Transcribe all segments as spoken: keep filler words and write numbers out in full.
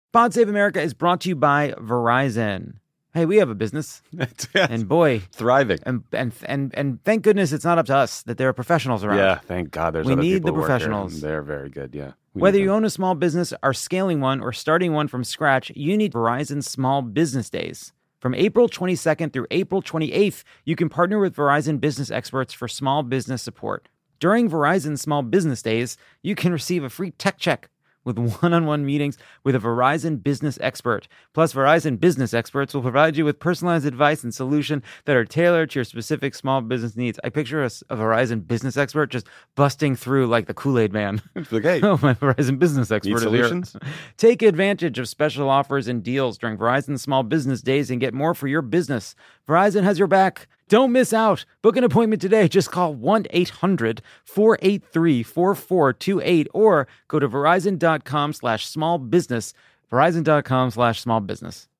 Pod Save America is brought to you by Verizon. Hey, we have a business, and boy, thriving. And and and and thank goodness it's not up to us that there are professionals around. Yeah, thank God. There's we other need people the who work professionals. here. They're very good. Yeah. We Whether need you them. own a small business, are scaling one, or starting one from scratch, you need Verizon Small Business Days. From April twenty-second through April twenty-eighth, you can partner with Verizon business experts for small business support. During Verizon Small Business Days, you can receive a free tech check with one-on-one meetings with a Verizon business expert. Plus, Verizon business experts will provide you with personalized advice and solutions that are tailored to your specific small business needs. I picture a, a Verizon business expert just busting through like the Kool-Aid man. Like, hey, oh, my Verizon business expert need is solutions? here. Take advantage of special offers and deals during Verizon Small Business Days and get more for your business. Verizon has your back. Don't miss out. Book an appointment today. Just call one eight hundred four eight three four four two eight or go to verizon.com slash small business. Verizon.com slash small business.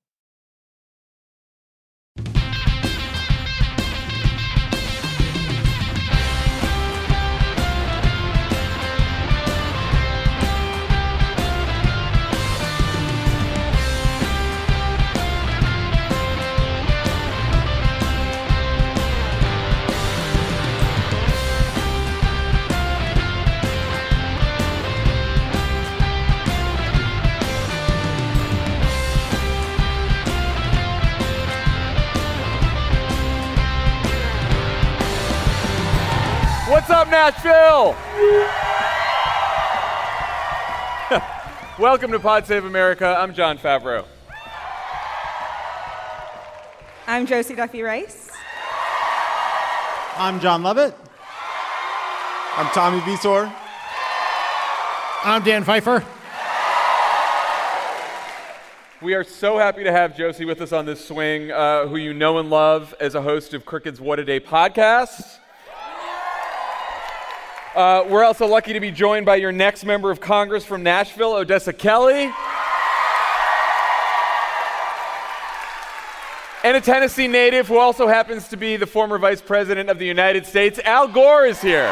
What's up, Nashville? Welcome to Pod Save America. I'm Jon Favreau. I'm Josie Duffy Rice. I'm John Lovett. I'm Tommy Visor. I'm Dan Pfeiffer. We are so happy to have Josie with us on this swing, uh, who you know and love as a host of Crooked's What a Day podcast. Uh, we're also lucky to be joined by your next member of Congress from Nashville, Odessa Kelly. And a Tennessee native who also happens to be the former Vice President of the United States, Al Gore, is here.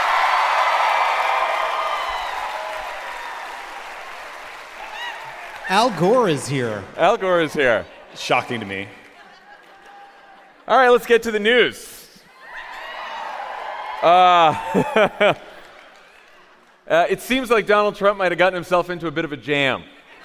Al Gore is here. Al Gore is here. Shocking to me. All right, let's get to the news. Uh, uh, it seems like Donald Trump might have gotten himself into a bit of a jam.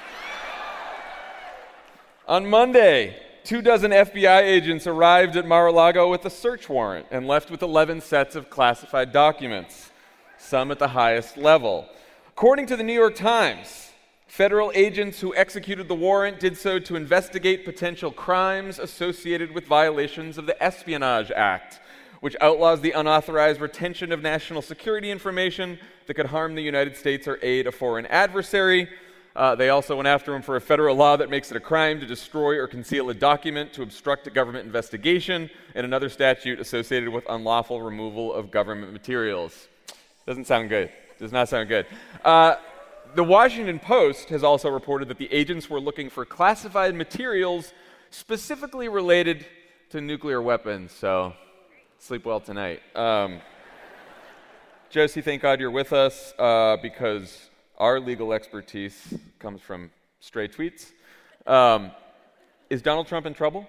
On Monday, two dozen F B I agents arrived at Mar-a-Lago with a search warrant and left with eleven sets of classified documents, some at the highest level. According to the New York Times, federal agents who executed the warrant did so to investigate potential crimes associated with violations of the Espionage Act, which outlaws the unauthorized retention of national security information that could harm the United States or aid a foreign adversary. Uh, they also went after him for a federal law that makes it a crime to destroy or conceal a document to obstruct a government investigation, and another statute associated with unlawful removal of government materials. Doesn't sound good. Does not sound good. Uh, the Washington Post has also reported that the agents were looking for classified materials specifically related to nuclear weapons, so sleep well tonight. Um, Josie, thank God you're with us uh, because our legal expertise comes from stray tweets. Um, is Donald Trump in trouble?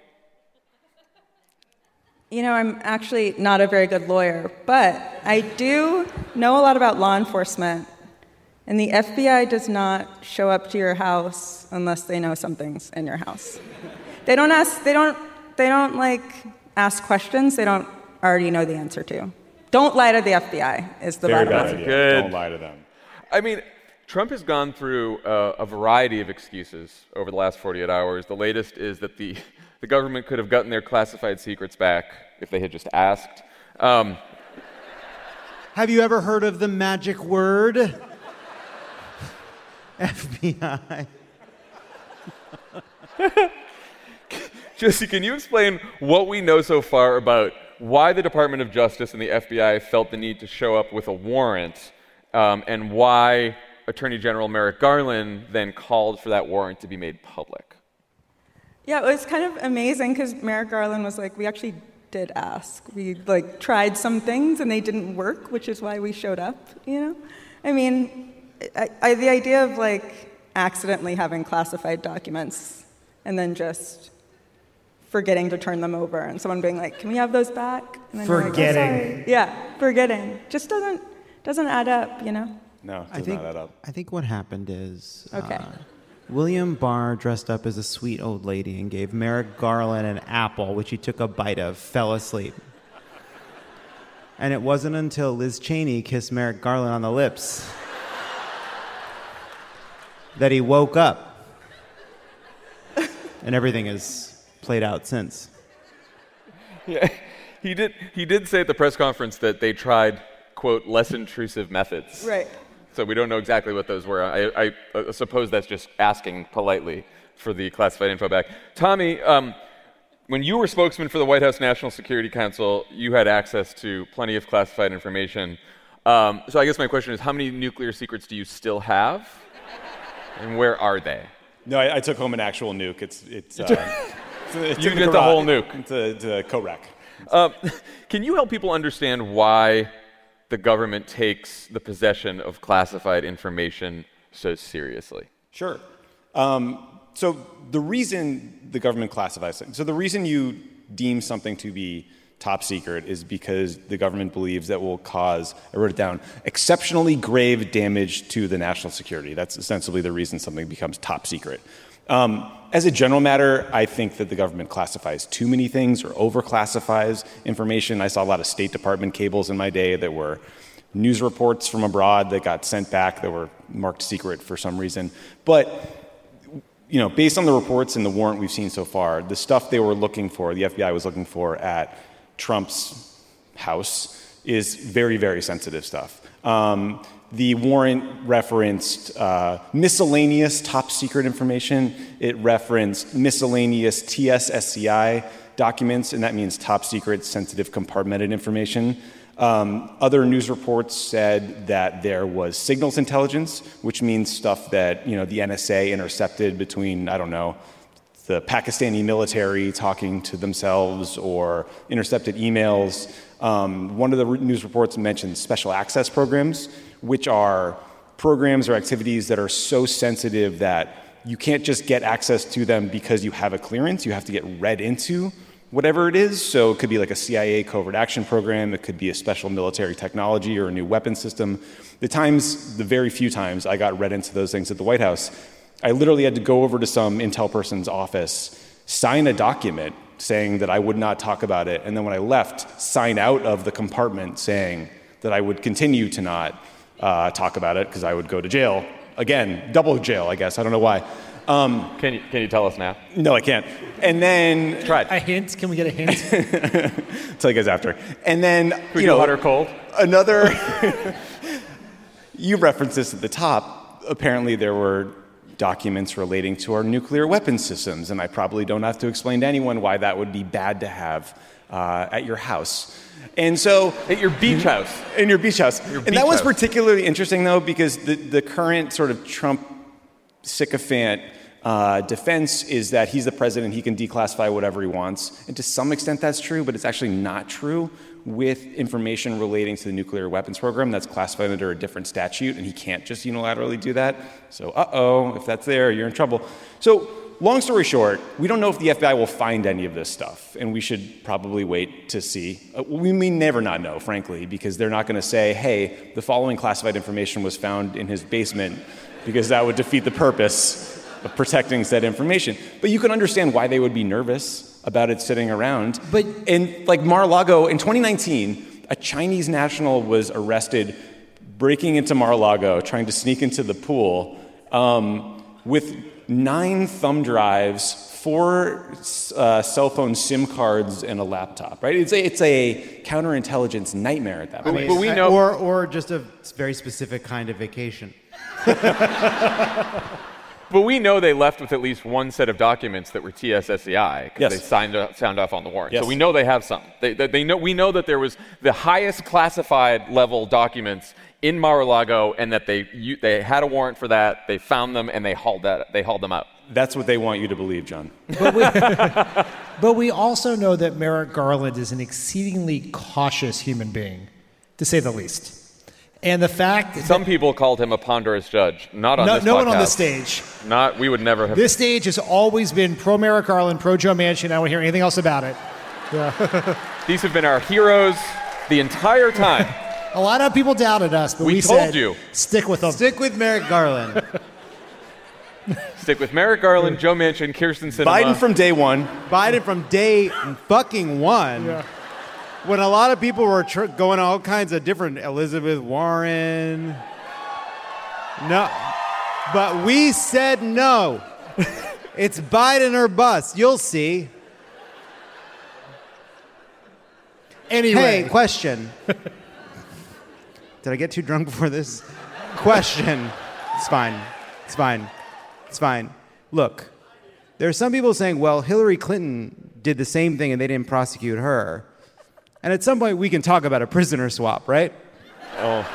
You know, I'm actually not a very good lawyer, but I do know a lot about law enforcement. And the F B I does not show up to your house unless they know something's in your house. They don't ask, they don't, they don't like ask questions they don't already know the answer to. Don't lie to the F B I is the Very bottom bad line. idea. Good. Don't lie to them. I mean, Trump has gone through uh, a variety of excuses over the last forty-eight hours. The latest is that the, the government could have gotten their classified secrets back if they had just asked. Um, Have you ever heard of the magic word? F B I. Josie, can you explain what we know so far about why the Department of Justice and the F B I felt the need to show up with a warrant, um, and why Attorney General Merrick Garland then called for that warrant to be made public? Yeah, it was kind of amazing because Merrick Garland was like, we actually did ask. We like tried some things and they didn't work, which is why we showed up, you know? I mean, I, I, the idea of like accidentally having classified documents and then just forgetting to turn them over, and someone being like, "Can we have those back?" And then you're like, "Oh, Forgetting. sorry." Yeah, forgetting. Just doesn't doesn't add up, you know? No, it I does think, not add up. I think what happened is Okay. uh, William Barr dressed up as a sweet old lady and gave Merrick Garland an apple, which he took a bite of, fell asleep. And it wasn't until Liz Cheney kissed Merrick Garland on the lips that he woke up. And everything has played out since. Yeah, he did. He did say at the press conference that they tried, quote, less intrusive methods. Right. So we don't know exactly what those were. I, I uh, suppose that's just asking politely for the classified info back. Tommy, um, when you were spokesman for the White House National Security Council, you had access to plenty of classified information. Um, so I guess my question is, how many nuclear secrets do you still have, and where are they? No, I, I took home an actual nuke. It's it's. Uh, it's, it's You in get the garage. whole nuke. It's a, it's a co-rack. Um, can you help people understand why the government takes the possession of classified information so seriously? Sure. Um, so the reason the government classifies things, so the reason you deem something to be top secret is because the government believes that will cause, I wrote it down, exceptionally grave damage to the national security. That's ostensibly the reason something becomes top secret. Um, as a general matter, I think that the government classifies too many things or over-classifies information. I saw a lot of State Department cables in my day that were news reports from abroad that got sent back that were marked secret for some reason. But, you know, based on the reports and the warrant we've seen so far, the stuff they were looking for, the F B I was looking for at Trump's house, is very, very sensitive stuff. Um, The warrant referenced uh, miscellaneous top secret information. It referenced miscellaneous T S S C I documents, and that means top secret, sensitive, compartmented information. Um, other news reports said that there was signals intelligence, which means stuff that, you know, the N S A intercepted between, I don't know, the Pakistani military talking to themselves or intercepted emails. Um, one of the re- news reports mentioned special access programs, which are programs or activities that are so sensitive that you can't just get access to them because you have a clearance. You have to get read into whatever it is. So it could be like a C I A covert action program. It could be a special military technology or a new weapon system. The times, the very few times I got read into those things at the White House, I literally had to go over to some intel person's office, sign a document saying that I would not talk about it, and then when I left, sign out of the compartment saying that I would continue to not uh, talk about it because I would go to jail. Again, double jail, I guess. I don't know why. Um, Can you, can you tell us now? no, I can't. And then... Try it. A hint? Can we get a hint? tell you guys after. And then, Can we you do know, hot or cold? another... You referenced this at the top. Apparently there were documents relating to our nuclear weapon systems, and I probably don't have to explain to anyone why that would be bad to have uh, at your house. And so... At your beach house. In your beach house. Your and beach that was house. particularly interesting, though, because the, the current sort of Trump sycophant uh, defense is that he's the president, he can declassify whatever he wants. And to some extent that's true, but it's actually not true with information relating to the nuclear weapons program that's classified under a different statute, and he can't just unilaterally do that. So, uh-oh, if that's there, you're in trouble. So, long story short, we don't know if the F B I will find any of this stuff, and we should probably wait to see. Uh, we may never not know, frankly, because they're not going to say, hey, the following classified information was found in his basement, because that would defeat the purpose of protecting said information. But you can understand why they would be nervous about it sitting around. But and like Mar-a-Lago, in twenty nineteen, a Chinese national was arrested breaking into Mar-a-Lago, trying to sneak into the pool um, with nine thumb drives, four uh, cell phone SIM cards, and a laptop, right? It's a, it's a counterintelligence nightmare at that But, point. but we know... Or, or just a very specific kind of vacation. But we know they left with at least one set of documents that were T S S C I because Yes. they signed uh, signed off on the warrant. Yes. So we know they have some. They, they, they know we know that there was the highest classified level documents in Mar-a-Lago, and that they you, they had a warrant for that. They found them and they hauled that they hauled them out. That's what they want you to believe, John. But we, but we also know that Merrick Garland is an exceedingly cautious human being, to say the least. And the fact Some that people called him a ponderous judge. Not on no, this no podcast. one on the stage. Not, we would never have. This stage has always been pro Merrick Garland, pro Joe Manchin. I don't want to hear anything else about it. Yeah. These have been our heroes the entire time. A lot of people doubted us, but We we, told said, you. stick with them. Stick with Merrick Garland. Stick with Merrick Garland, Joe Manchin, Kirsten Sinema. Biden from day one. Biden from day fucking one. Yeah. When a lot of people were tr- going all kinds of different Elizabeth Warren. No. But we said no. It's Biden or bust. You'll see. Anyway. Hey, question. Did I get too drunk before this? Question. It's fine. It's fine. It's fine. Look, there are some people saying, well, Hillary Clinton did the same thing and they didn't prosecute her. And at some point, we can talk about a prisoner swap, right? Oh.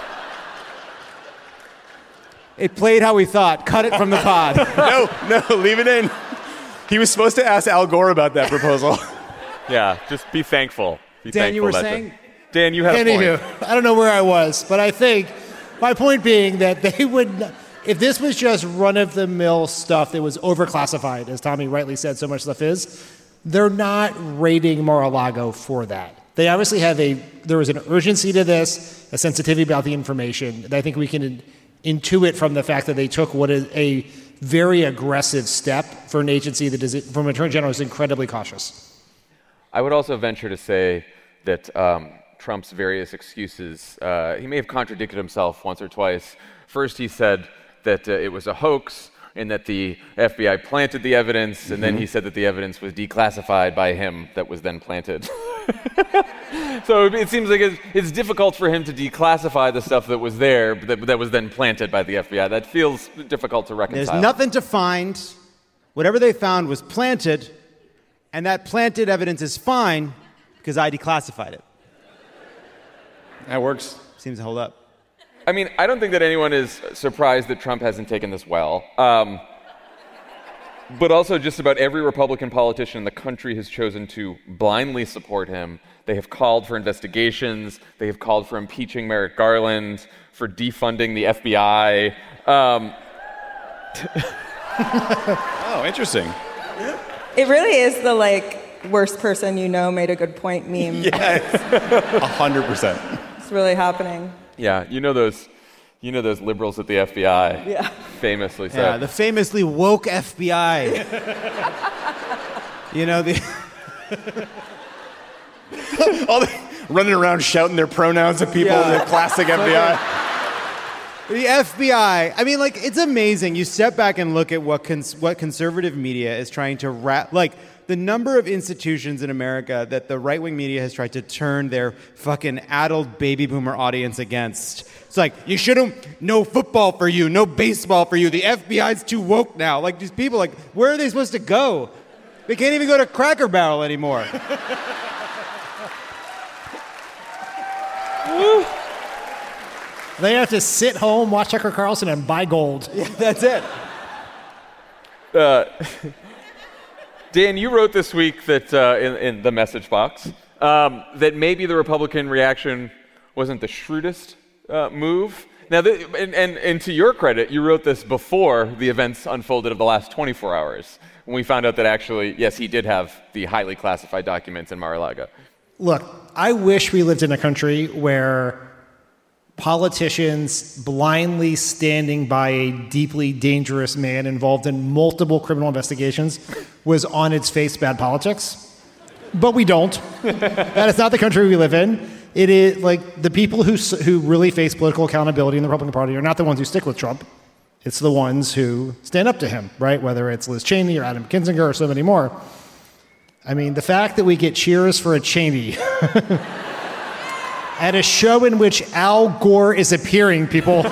It played how we thought. Cut it from the pod. No, no, leave it in. He was supposed to ask Al Gore about that proposal. Yeah, just be thankful. Be Dan, thankful you were that saying? the- Dan, you had a Anywho, point. I don't know where I was, but I think my point being that they would, if this was just run-of-the-mill stuff that was overclassified, as Tommy rightly said, so much stuff is, they're not rating Mar-a-Lago for that. They obviously have a, there was an urgency to this, a sensitivity about the information that I think we can intuit from the fact that they took what is a very aggressive step for an agency that is, from an Attorney General, is incredibly cautious. I would also venture to say that um, Trump's various excuses, uh, he may have contradicted himself once or twice. First, he said that uh, it was a hoax and that the F B I planted the evidence, and mm-hmm. then he said that the evidence was declassified by him that was then planted. So it seems like it's, it's difficult for him to declassify the stuff that was there, but that, that was then planted by the F B I. That feels difficult to reconcile. There's nothing to find. Whatever they found was planted, and that planted evidence is fine because I declassified it. That works. Seems to hold up. I mean, I don't think that anyone is surprised that Trump hasn't taken this well. Um, but also just about every Republican politician in the country has chosen to blindly support him. They have called for investigations. They have called for impeaching Merrick Garland, for defunding the F B I. Um, Oh, interesting. It really is the like worst person you know made a good point meme. Yes, a hundred percent. It's really happening. yeah, you know those, you know those liberals at the F B I. Yeah. Famously said. Yeah, the famously woke F B I. You know, the All the, running around shouting their pronouns at people. Yeah. The classic F B I. the F B I. I mean, like, it's amazing. You step back and look at what cons- what conservative media is trying to wrap, like, the number of institutions in America that the right-wing media has tried to turn their fucking addled baby boomer audience against. It's like, you shouldn't, no football for you, no baseball for you, the F B I's too woke now. Like, these people, like, where are they supposed to go? They can't even go to Cracker Barrel anymore. They have to sit home, watch Tucker Carlson, and buy gold. Yeah, that's it. Uh, Dan, you wrote this week that uh, in, in the message box um, that maybe the Republican reaction wasn't the shrewdest uh, move. Now, th- and, and, and to your credit, you wrote this before the events unfolded of the last twenty-four hours, when we found out that actually, yes, he did have the highly classified documents in Mar-a-Lago. Look, I wish we lived in a country where politicians blindly standing by a deeply dangerous man involved in multiple criminal investigations was on its face bad politics. But we don't. That is not the country we live in. It is like the people who who really face political accountability in the Republican Party are not the ones who stick with Trump. It's the ones who stand up to him, right? Whether it's Liz Cheney or Adam Kinzinger or so many more. I mean, the fact that we get cheers for a Cheney at a show in which Al Gore is appearing, people.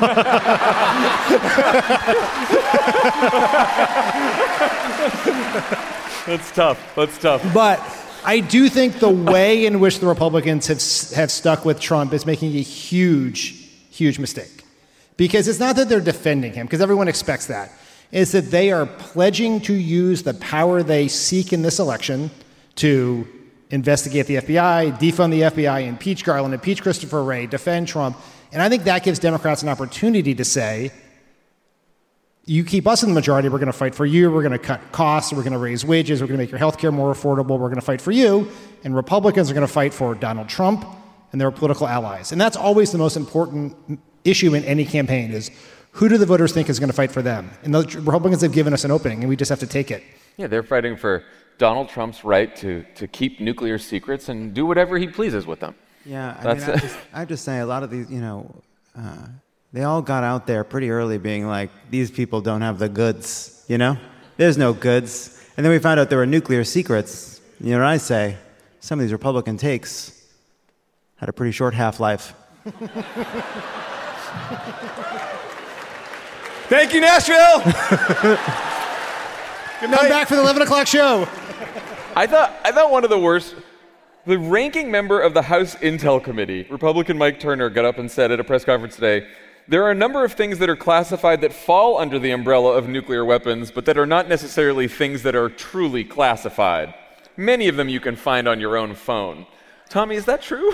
That's tough. That's tough. But I do think the way in which the Republicans have have stuck with Trump is making a huge, huge mistake. Because it's not that they're defending him, because everyone expects that. It's that they are pledging to use the power they seek in this election to investigate the F B I, defund the F B I, impeach Garland, impeach Christopher Wray, defend Trump, And I think that gives Democrats an opportunity to say, you keep us in the majority, we're going to fight for you, we're going to cut costs, we're going to raise wages, we're going to make your health care more affordable, we're going to fight for you. And Republicans are going to fight for Donald Trump and their political allies. And that's always the most important issue in any campaign is, who do the voters think is going to fight for them? And the Republicans have given us an opening, and we just have to take it. Yeah, they're fighting for Donald Trump's right to, to keep nuclear secrets and do whatever he pleases with them. Yeah, I That's mean, I just, I just say a lot of these, you know, uh, they all got out there pretty early being like, these people don't have the goods, you know? There's no goods. And then we found out there were nuclear secrets. You know what I say? Some of these Republican takes had a pretty short half-life. Thank you, Nashville! Good night. Come back for the eleven o'clock show. I thought I thought one of the worst, the ranking member of the House Intel Committee, Republican Mike Turner, got up and said at a press conference today, there are a number of things that are classified that fall under the umbrella of nuclear weapons, but that are not necessarily things that are truly classified. Many of them you can find on your own phone. Tommy, is that true?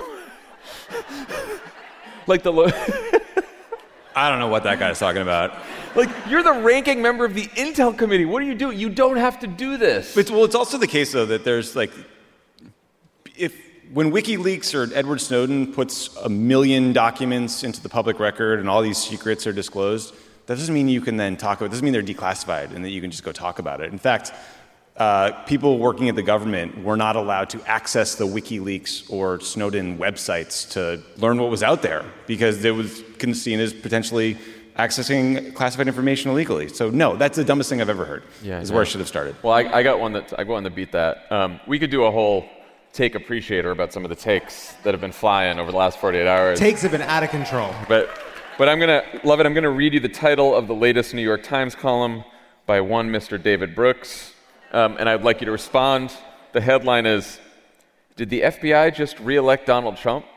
Like the lo- I don't know what that guy's talking about. Like, you're the ranking member of the Intel Committee. What are you doing? You don't have to do this. It's, well, it's also the case, though, that there's like, if when WikiLeaks or Edward Snowden puts a million documents into the public record and all these secrets are disclosed, that doesn't mean you can then talk about it. It doesn't mean they're declassified and that you can just go talk about it. In fact, uh, people working at the government were not allowed to access the WikiLeaks or Snowden websites to learn what was out there because it was seen as potentially accessing classified information illegally. So no, that's the dumbest thing I've ever heard. Yeah, is where I should have started. Well, I, I got one that I got one to beat that. Um, we could do a whole take appreciator about some of the takes that have been flying over the last forty-eight hours. Takes have been out of control. But but I'm gonna love it. I'm gonna read you the title of the latest New York Times column by one Mister David Brooks, um, and I'd like you to respond. The headline is, "Did the F B I just re-elect Donald Trump?"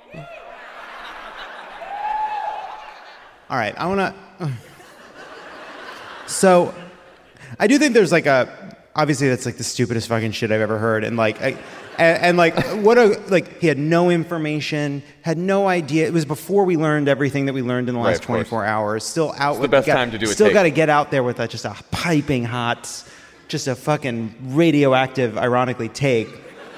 All right, I want to... So, I do think there's like a... Obviously, that's like the stupidest fucking shit I've ever heard. And like, I, and, and like, what a... Like, he had no information, had no idea. It was before we learned everything that we learned in the last right, twenty-four hours. Still out it's with... the best got, time to do it. Still got to get out there with a, just a piping hot, just a fucking radioactive, ironically, take.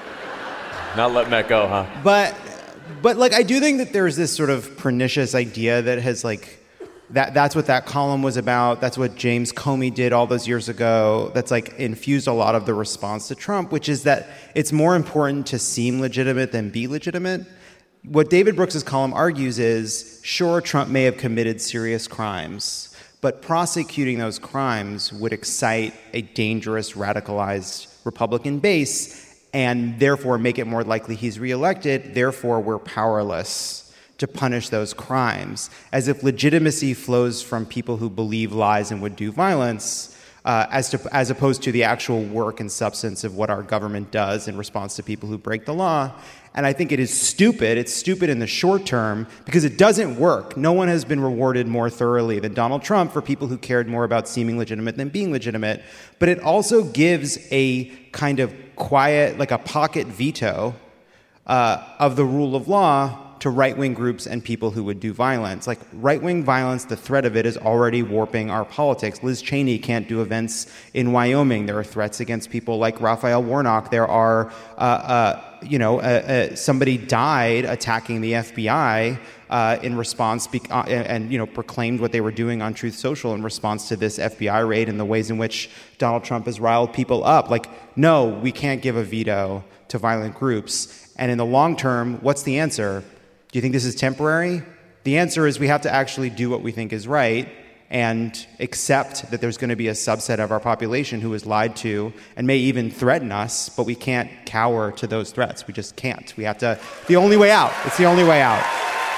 Not letting that go, huh? But, but like, I do think that there's this sort of pernicious idea that has like... That that's what that column was about. That's what James Comey did all those years ago. That's like infused a lot of the response to Trump, which is that it's more important to seem legitimate than be legitimate. What David Brooks's column argues is, sure, Trump may have committed serious crimes, but prosecuting those crimes would excite a dangerous, radicalized Republican base and therefore make it more likely he's reelected. Therefore, we're powerless to punish those crimes, as if legitimacy flows from people who believe lies and would do violence, uh, as to, as opposed to the actual work and substance of what our government does in response to people who break the law. And I think it is stupid. It's stupid in the short term because it doesn't work. No one has been rewarded more thoroughly than Donald Trump for people who cared more about seeming legitimate than being legitimate. But it also gives a kind of quiet, like a pocket veto uh, of the rule of law to right-wing groups and people who would do violence. Like, right-wing violence, the threat of it is already warping our politics. Liz Cheney can't do events in Wyoming. There are threats against people like Raphael Warnock. There are, uh, uh, you know, uh, uh, somebody died attacking the F B I uh, in response, be- uh, and, you know, proclaimed what they were doing on Truth Social in response to this F B I raid and the ways in which Donald Trump has riled people up. Like, no, we can't give a veto to violent groups. And in the long term, what's the answer? Do you think this is temporary? The answer is we have to actually do what we think is right and accept that there's going to be a subset of our population who is lied to and may even threaten us, but we can't cower to those threats. We just can't. We have to, the only way out. It's the only way out.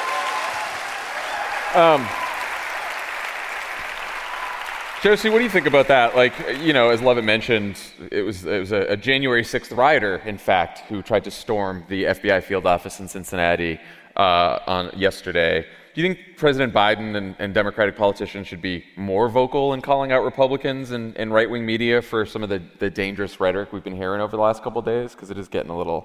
Um, Josie, what do you think about that? Like, you know, as Levitt mentioned, it was it was a, a January sixth rioter, in fact, who tried to storm the F B I field office in Cincinnati uh, on yesterday. Do you think President Biden and, and Democratic politicians should be more vocal in calling out Republicans and, and right-wing media for some of the, the dangerous rhetoric we've been hearing over the last couple of days? Because it is getting a little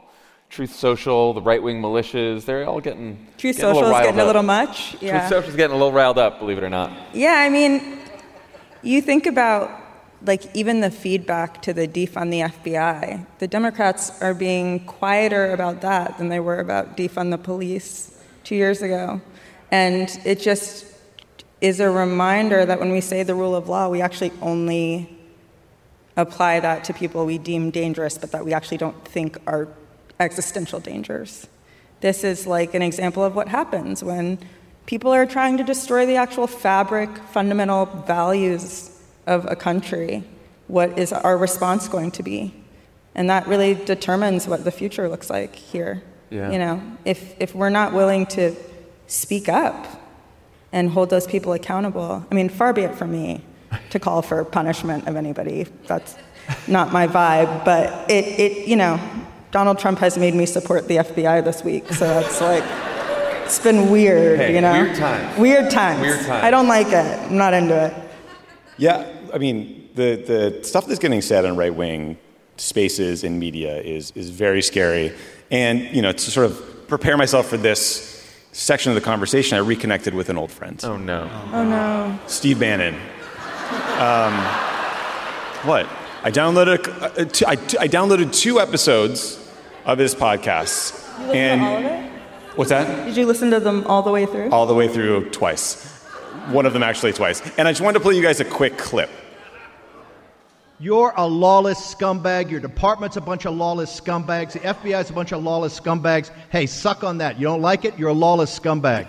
Truth Social, the right-wing militias, they're all getting Truth getting Social is getting up. a little much. Yeah. Truth Social's getting a little riled up, believe it or not. Yeah, I mean, you think about, like, even the feedback to the defund the F B I. The Democrats are being quieter about that than they were about defund the police two years ago. And it just is a reminder that when we say the rule of law, we actually only apply that to people we deem dangerous, but that we actually don't think are existential dangers. This is like an example of what happens when people are trying to destroy the actual fabric, fundamental values of a country. What is our response going to be? And that really determines what the future looks like here. Yeah. You know, if if we're not willing to speak up and hold those people accountable, I mean, far be it from me to call for punishment of anybody. That's not my vibe. But it, it you know, Donald Trump has made me support the F B I this week, so that's like, it's been weird, hey, you know? Weird times. Weird times. Weird times. I don't like it. I'm not into it. Yeah, I mean, the, the stuff that's getting said on right-wing spaces in media is is very scary. And, you know, to sort of prepare myself for this section of the conversation, I reconnected with an old friend. Oh, no. Oh, no. Steve Bannon. Um, what? I downloaded uh, t- I, t- I downloaded two episodes of his podcasts. You listen and to all of it? What's that? Did you listen to them all the way through? All the way through twice. One of them actually twice. And I just wanted to play you guys a quick clip. You're a lawless scumbag. Your department's a bunch of lawless scumbags. The F B I's a bunch of lawless scumbags. Hey, suck on that. You don't like it? You're a lawless scumbag.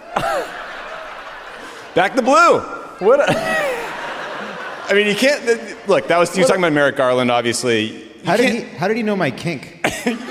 Back the blue. What? A- I mean, you can't. Look, that was you talking about Merrick Garland, obviously. How did he? How did he know my kink?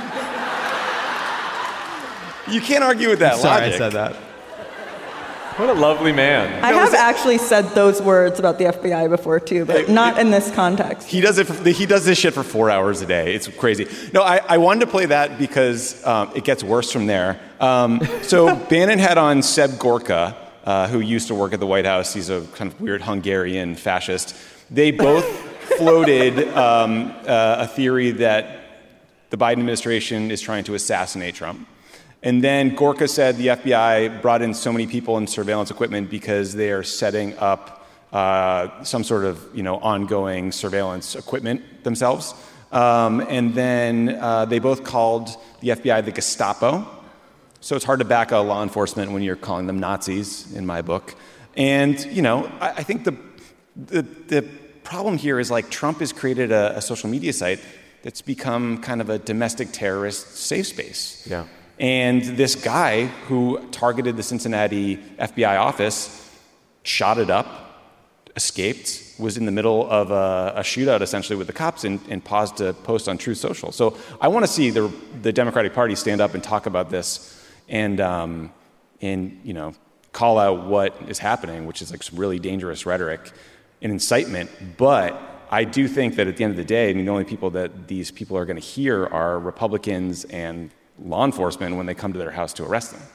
You can't argue with that Sorry, logic. I said that. What a lovely man. I have actually said those words about the F B I before, too, but It- not it- in this context. He does it. For, he does this shit for four hours a day. It's crazy. No, I, I wanted to play that because um, it gets worse from there. Um, so Bannon had on Seb Gorka, uh, who used to work at the White House. He's a kind of weird Hungarian fascist. They both floated um, uh, a theory that the Biden administration is trying to assassinate Trump. And then Gorka said the F B I brought in so many people and surveillance equipment because they are setting up uh, some sort of, you know, ongoing surveillance equipment themselves. Um, and then uh, they both called the F B I the Gestapo. So it's hard to back a law enforcement when you're calling them Nazis, in my book. And, you know, I, I think the, the the problem here is, like, Trump has created a, a social media site that's become kind of a domestic terrorist safe space. Yeah. And this guy who targeted the Cincinnati F B I office shot it up, escaped, was in the middle of a, a shootout essentially with the cops, and, and paused to post on Truth Social. So I want to see the the Democratic Party stand up and talk about this and um, and you know call out what is happening, which is like some really dangerous rhetoric and incitement. But I do think that at the end of the day, I mean, the only people that these people are going to hear are Republicans and law enforcement when they come to their house to arrest them.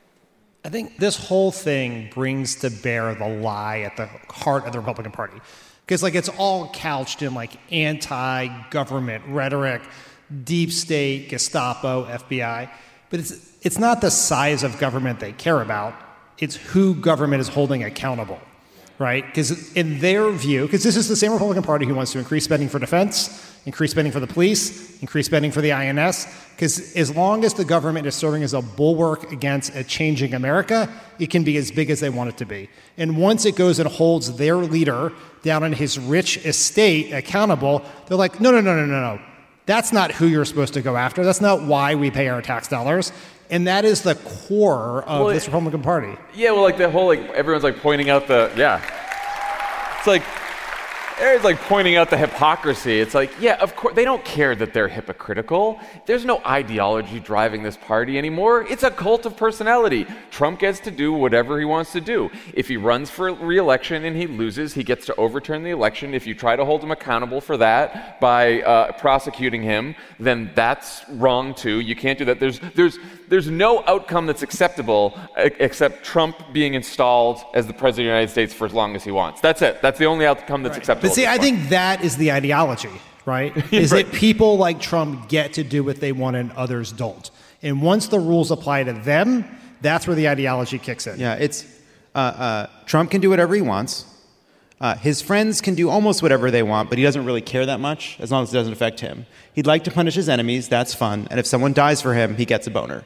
I think this whole thing brings to bear the lie at the heart of the Republican Party. Because, like, it's all couched in, like, anti-government rhetoric, deep state, Gestapo, F B I. But it's it's not the size of government they care about. It's who government is holding accountable, right? Because in their view, because this is the same Republican Party who wants to increase spending for defense, increase spending for the police, increase spending for the I N S, because as long as the government is serving as a bulwark against a changing America, it can be as big as they want it to be. And once it goes and holds their leader down in his rich estate accountable, they're like, no, no, no, no, no, no. That's not who you're supposed to go after. That's not why we pay our tax dollars. And that is the core of Well, this Republican Party. Yeah, well, like the whole, like, everyone's like pointing out the, yeah. It's like, Everyone's like pointing out the hypocrisy. It's like, yeah, of course, they don't care that they're hypocritical. There's no ideology driving this party anymore. It's a cult of personality. Trump gets to do whatever he wants to do. If he runs for re-election and he loses, he gets to overturn the election. If you try to hold him accountable for that by uh, prosecuting him, then that's wrong too. You can't do that. There's, there's, there's no outcome that's acceptable except Trump being installed as the president of the United States for as long as he wants. That's it. That's the only outcome that's Right. acceptable. But see, I think that is the ideology, right? Is Right. that people like Trump get to do what they want and others don't. And once the rules apply to them, that's where the ideology kicks in. Yeah, it's uh, uh, Trump can do whatever he wants. Uh, his friends can do almost whatever they want, but he doesn't really care that much as long as it doesn't affect him. He'd like to punish his enemies. That's fun. And if someone dies for him, he gets a boner.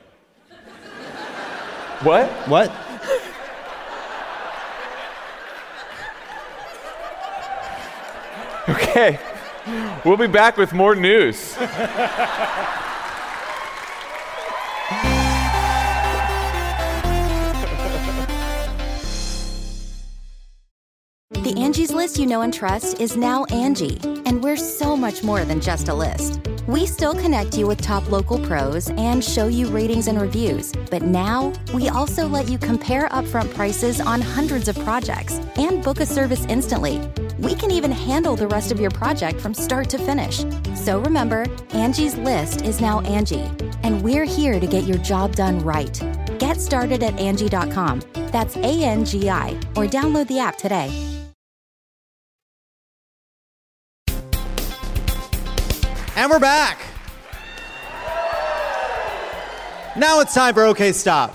What? What? Okay. We'll be back with more news. The Angie's List you know and trust is now Angie, and we're so much more than just a list. We still connect you with top local pros and show you ratings and reviews, but now we also let you compare upfront prices on hundreds of projects and book a service instantly. We can even handle the rest of your project from start to finish. So remember, Angie's List is now Angie, and we're here to get your job done right. Get started at Angie dot com. That's A N G I, or download the app today. And we're back. Now it's time for OK Stop.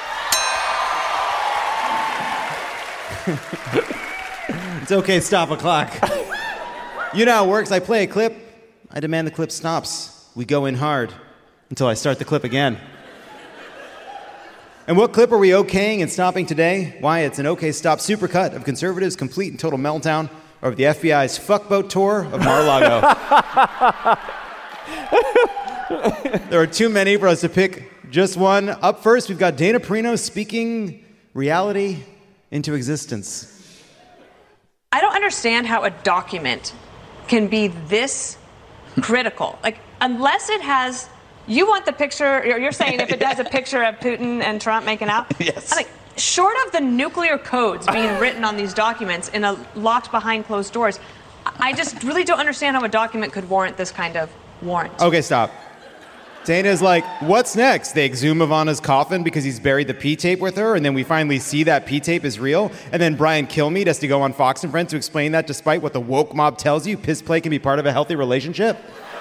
It's OK Stop o'clock. You know how it works. I play a clip. I demand the clip stops. We go in hard until I start the clip again. And what clip are we okaying and stopping today? Why, it's an OK Stop supercut of conservatives' complete and total meltdown over the F B I's fuckboat tour of Mar-a-Lago. There are too many for us to pick just one. Up first, we've got Dana Perino speaking reality into existence. I don't understand how a document can be this critical. Like, unless it has, you want the picture, you're saying if it has a picture of Putin and Trump making out? Yes. I'm like, short of the nuclear codes being written on these documents in a locked behind closed doors, I just really don't understand how a document could warrant this kind of warrant. Okay, stop. Dana's like, what's next? They exhume Ivana's coffin because he's buried the P-tape with her, and then we finally see that P-tape is real, and then Brian Kilmeade has to go on Fox and Friends to explain that despite what the woke mob tells you, piss play can be part of a healthy relationship?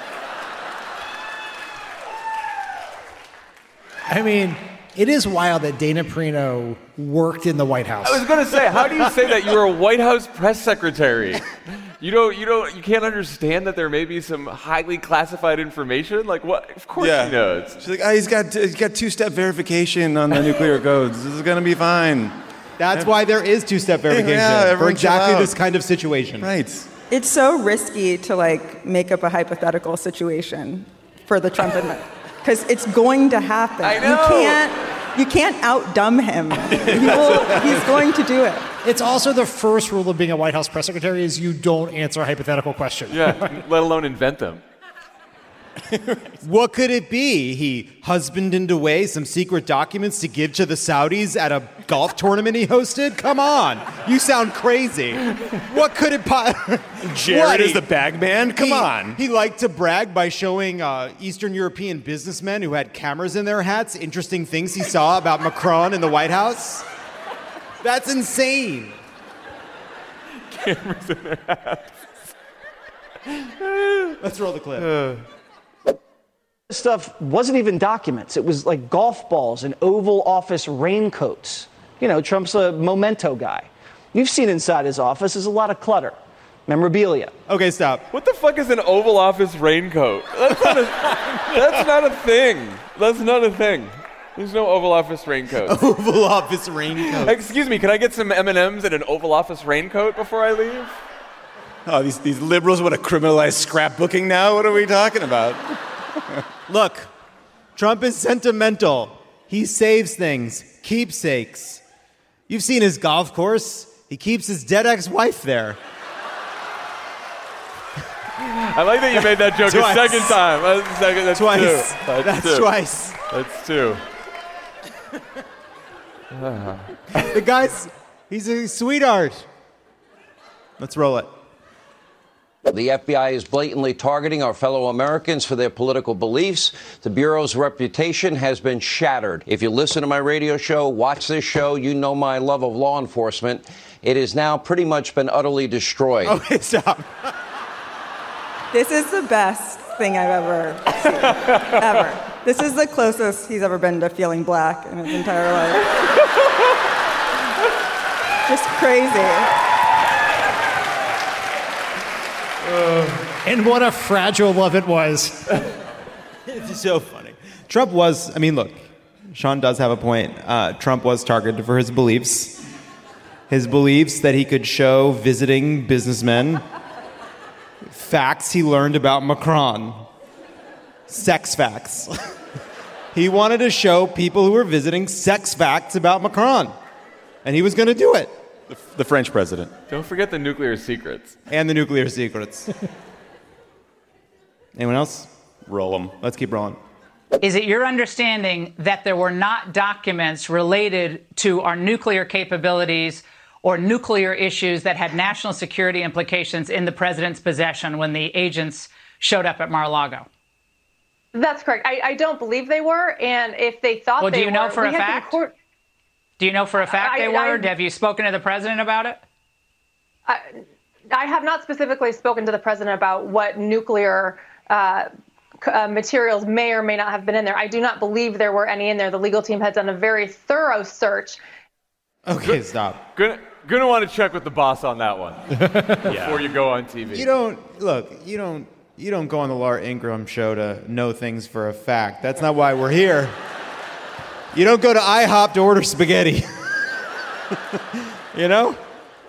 I mean, it is wild that Dana Perino worked in the White House. I was going to say, how do you say that you were a White House press secretary? You don't, you don't, you can't understand that there may be some highly classified information? Like what? Of course Yeah. he knows. She's like, oh, he's got he's got two-step verification on the nuclear codes. This is gonna be fine. That's why there is two-step verification Yeah, for everyone chill exactly out. this kind of situation. Right. It's so risky to like make up a hypothetical situation for the Trump administration because it's going to happen. I know. You can't you can't out-dumb him. He will, he's going to do it. It's also the first rule of being a White House press secretary is you don't answer a hypothetical question. Yeah, let alone invent them. What could it be? He husbanded away some secret documents to give to the Saudis at a golf tournament he hosted? Come on. You sound crazy. What could it possibly... Jared is the bag man? Come he, on. He liked to brag by showing uh, Eastern European businessmen who had cameras in their hats interesting things he saw about Macron in the White House. That's insane. Cameras in their hats. Let's roll the clip. Uh. This stuff wasn't even documents. It was like golf balls and Oval Office raincoats. You know, Trump's a memento guy. You've seen inside his office, there's a lot of clutter. Memorabilia. Okay, stop. What the fuck is an Oval Office raincoat? That's not a, that's not a thing. That's not a thing. There's no Oval Office raincoat. Oval Office raincoat. Excuse me, can I get some M and M's and an Oval Office raincoat before I leave? Oh, these these liberals want to criminalize scrapbooking now? What are we talking about? Look, Trump is sentimental. He saves things, keepsakes. You've seen his golf course. He keeps his dead ex-wife there. I like that you made that joke Twice. a second time. That's, a second, that's Twice. two. That's, That's two. twice. That's two. The guy's, he's a sweetheart. Let's roll it. The F B I is blatantly targeting our fellow Americans for their political beliefs. The Bureau's reputation has been shattered. If you listen to my radio show, watch this show, you know my love of law enforcement. It has now pretty much been utterly destroyed. Okay, stop. This is the best thing I've ever seen. Ever. This is the closest he's ever been to feeling black in his entire life. Just crazy. Uh, and what a fragile love it was. It's so funny. Trump was, I mean, look, Sean does have a point. Uh, Trump was targeted for his beliefs. His beliefs that he could show visiting businessmen facts he learned about Macron. Sex facts. He wanted to show people who were visiting sex facts about Macron. And he was going to do it. The, the French president. Don't forget the nuclear secrets. And the nuclear secrets. Anyone else? Roll them. Let's keep rolling. Is it your understanding that there were not documents related to our nuclear capabilities or nuclear issues that had national security implications in the president's possession when the agents showed up at Mar-a-Lago? That's correct. I, I don't believe they were, and if they thought well, they were... do you know were, for a fact? Court- do you know for a fact I, they were? I, have you spoken to the president about it? I, I have not specifically spoken to the president about what nuclear uh, uh, materials may or may not have been in there. I do not believe there were any in there. The legal team had done a very thorough search. Okay, stop. Gonna, gonna want to check with the boss on that one before yeah. you go on T V. You don't, look, you don't, you don't go on the Laura Ingraham show to know things for a fact. That's not why we're here. You don't go to IHOP to order spaghetti. You know?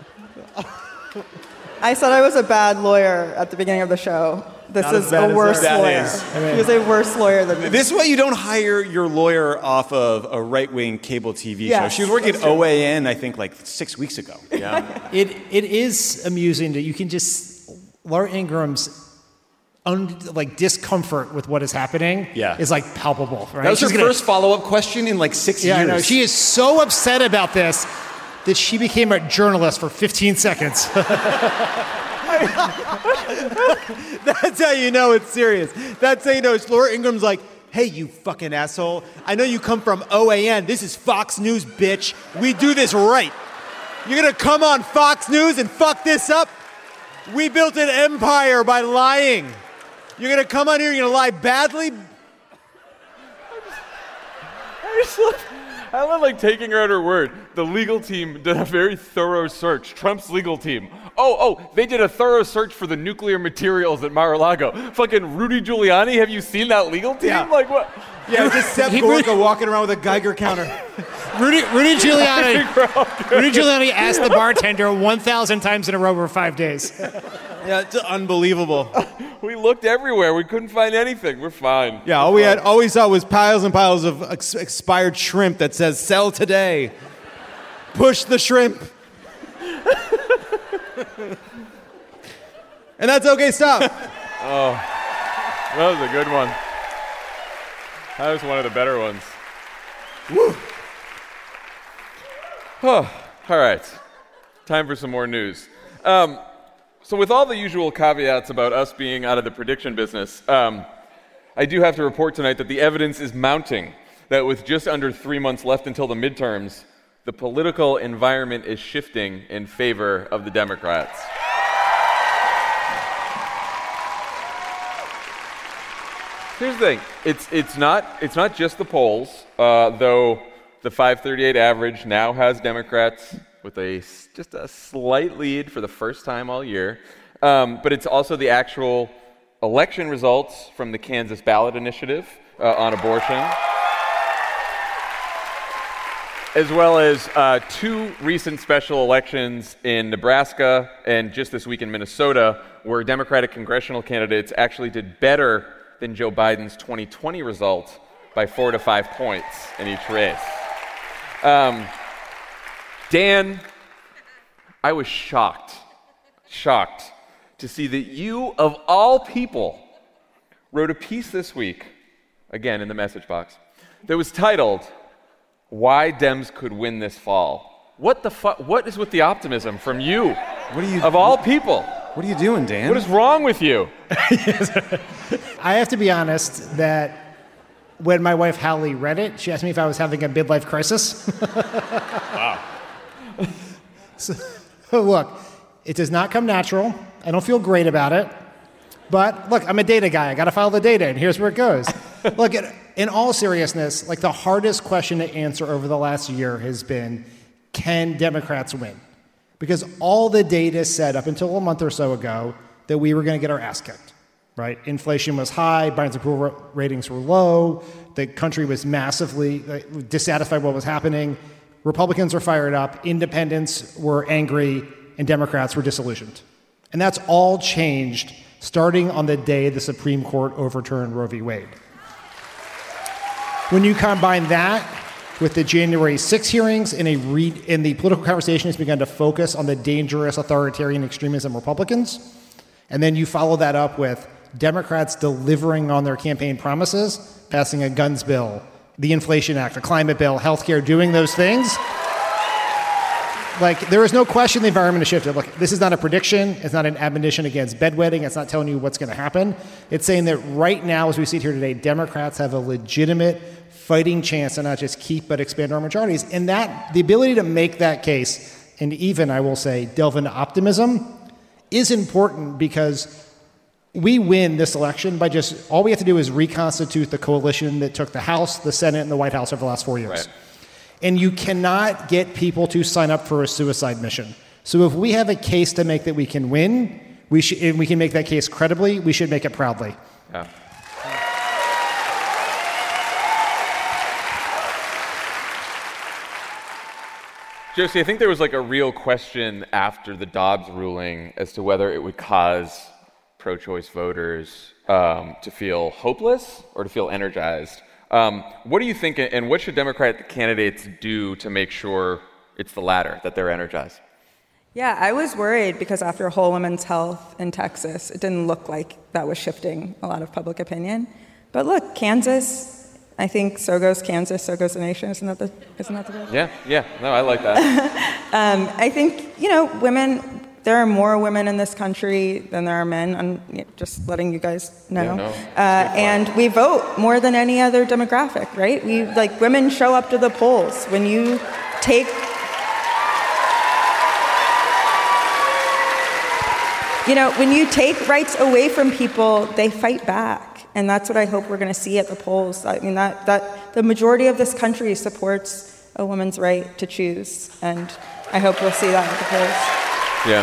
I said I was a bad lawyer at the beginning of the show. This Not is a worse that lawyer. is. I mean, he was a worse lawyer than me. This is why you don't hire your lawyer off of a right-wing cable T V Yes, show. She was working at O A N, I think, like six weeks ago. Yeah. it it is amusing that you can just Laura Ingram's un, like discomfort with what is happening yeah. is like palpable. Right? That was She's her gonna, first follow-up question in like six yeah, years. I know. She is so upset about this that she became a journalist for fifteen seconds. That's how you know it's serious. That's how you know it's Laura Ingram's like, hey, you fucking asshole. I know you come from O A N. This is Fox News, bitch. We do this right. You're going to come on Fox News and fuck this up? We built an empire by lying. You're going to come on here and you're going to lie badly? I just love, I love like taking her at her word. The legal team did a very thorough search. Trump's legal team. Oh, oh, they did a thorough search for the nuclear materials at Mar-a-Lago. Fucking Rudy Giuliani, have you seen that legal team? Yeah. Like what? Yeah, just Seth Gorka walking around with a Geiger counter. Rudy, Rudy Giuliani Rudy Giuliani asked the bartender one thousand times in a row for five days. Yeah, it's unbelievable. We looked everywhere. We couldn't find anything. We're fine. Yeah, all we had, all we saw was piles and piles of ex- expired shrimp that says "Sell today." Push the shrimp. And that's okay. Stop. Oh, that was a good one. That was one of the better ones. Woo. Oh, all right. Time for some more news. Um, so with all the usual caveats about us being out of the prediction business, um, I do have to report tonight that the evidence is mounting that with just under three months left until the midterms, the political environment is shifting in favor of the Democrats. Here's the thing. It's it's not it's not just the polls, uh, though the five thirty-eight average now has Democrats with a just a slight lead for the first time all year. Um, but it's also the actual election results from the Kansas ballot initiative uh, on abortion, as well as uh, two recent special elections in Nebraska and just this week in Minnesota, where Democratic congressional candidates actually did better than Joe Biden's twenty twenty result by four to five points in each race. Um, Dan, I was shocked, shocked to see that you, of all people, wrote a piece this week, again in the message box, that was titled, "Why Dems Could Win This Fall." What the fuck? What is with the optimism from you? What are you? Of all people. What are you doing, Dan? What is wrong with you? I have to be honest that when my wife Hallie read it, she asked me if I was having a midlife crisis. Wow. So, look, it does not come natural. I don't feel great about it. But look, I'm a data guy. I got to follow the data, and here's where it goes. Look, in all seriousness, like the hardest question to answer over the last year has been, can Democrats win? Because all the data said up until a month or so ago that we were going to get our ass kicked, right? Inflation was high, Biden's approval ratings were low, the country was massively dissatisfied with what was happening, Republicans were fired up, independents were angry, and Democrats were disillusioned. And that's all changed starting on the day the Supreme Court overturned Roe v. Wade. When you combine that with the January sixth hearings and, a re- and the political conversation has begun to focus on the dangerous authoritarian extremism Republicans, and then you follow that up with Democrats delivering on their campaign promises, passing a guns bill, the Inflation Act, a climate bill, healthcare, doing those things, like, there is no question the environment has shifted. Look, this is not a prediction. It's not an admonition against bedwetting. It's not telling you what's going to happen. It's saying that right now, as we sit here today, Democrats have a legitimate fighting chance to not just keep but expand our majorities. And that, the ability to make that case, and even, I will say, delve into optimism, is important because we win this election by just, all we have to do is reconstitute the coalition that took the House, the Senate, and the White House over the last four years. Right. And you cannot get people to sign up for a suicide mission. So if we have a case to make that we can win, we should, and we can make that case credibly, we should make it proudly. Yeah. Josie, I think there was like a real question after the Dobbs ruling as to whether it would cause pro-choice voters um, to feel hopeless or to feel energized. Um, what do you think, and what should Democratic candidates do to make sure it's the latter, that they're energized? Yeah, I was worried because after Whole Women's Health in Texas, it didn't look like that was shifting a lot of public opinion. But look, Kansas, I think so goes Kansas, so goes the nation. Isn't that the, isn't that the word? Yeah, yeah, no, I like that. um, I think, you know, women... There are more women in this country than there are men. I'm just letting you guys know. Yeah, no, uh, and we vote more than any other demographic, right? We like women show up to the polls. When you take you know, when you take rights away from people, they fight back. And that's what I hope we're going to see at the polls. I mean, that that the majority of this country supports a woman's right to choose, and I hope we'll see that at the polls. Yeah,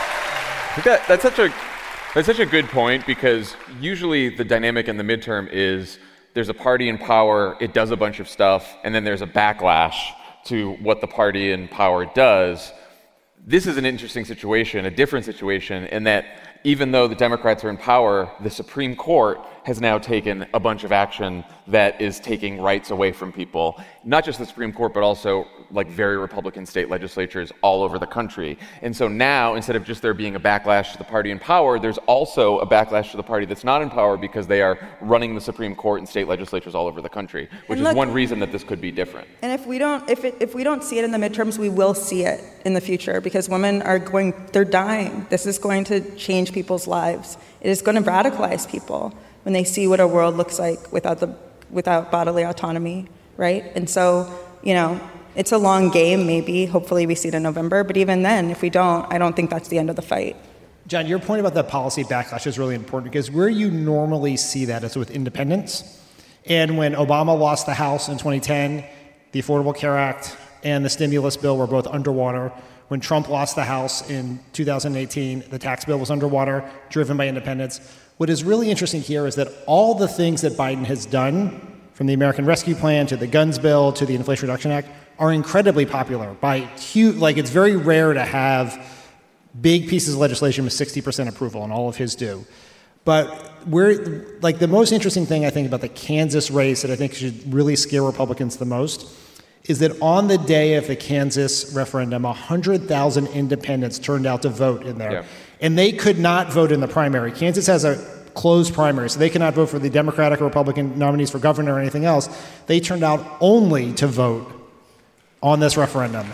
I think that, that's such a that's such a good point, because usually the dynamic in the midterm is there's a party in power, it does a bunch of stuff, and then there's a backlash to what the party in power does. This is an interesting situation, a different situation, in that even though the Democrats are in power, the Supreme Court has now taken a bunch of action that is taking rights away from people. Not just the Supreme Court, but also like very Republican state legislatures all over the country. And so now, instead of just there being a backlash to the party in power, there's also a backlash to the party that's not in power, because they are running the Supreme Court and state legislatures all over the country, which look, is one reason that this could be different. And if we don't, if it, if we don't see it in the midterms, we will see it in the future, because women are going, they're dying. This is going to change people's lives. It is going to radicalize people when they see what a world looks like without the without bodily autonomy, right? And so, you know, it's a long game, maybe. Hopefully we see it in November. But even then, if we don't, I don't think that's the end of the fight. John, your point about the policy backlash is really important, because where you normally see that is with independents. And when Obama lost the House in twenty ten, the Affordable Care Act and the stimulus bill were both underwater. When Trump lost the House in two thousand eighteen, the tax bill was underwater, driven by independents. What is really interesting here is that all the things that Biden has done, from the American Rescue Plan to the guns bill to the Inflation Reduction Act, are incredibly popular. By huge, like it's very rare to have big pieces of legislation with sixty percent approval, and all of his do. But we're like the most interesting thing I think about the Kansas race that I think should really scare Republicans the most is that on the day of the Kansas referendum, one hundred thousand independents turned out to vote in there. Yeah. And they could not vote in the primary. Kansas has a closed primary, so they cannot vote for the Democratic or Republican nominees for governor or anything else. They turned out only to vote on this referendum.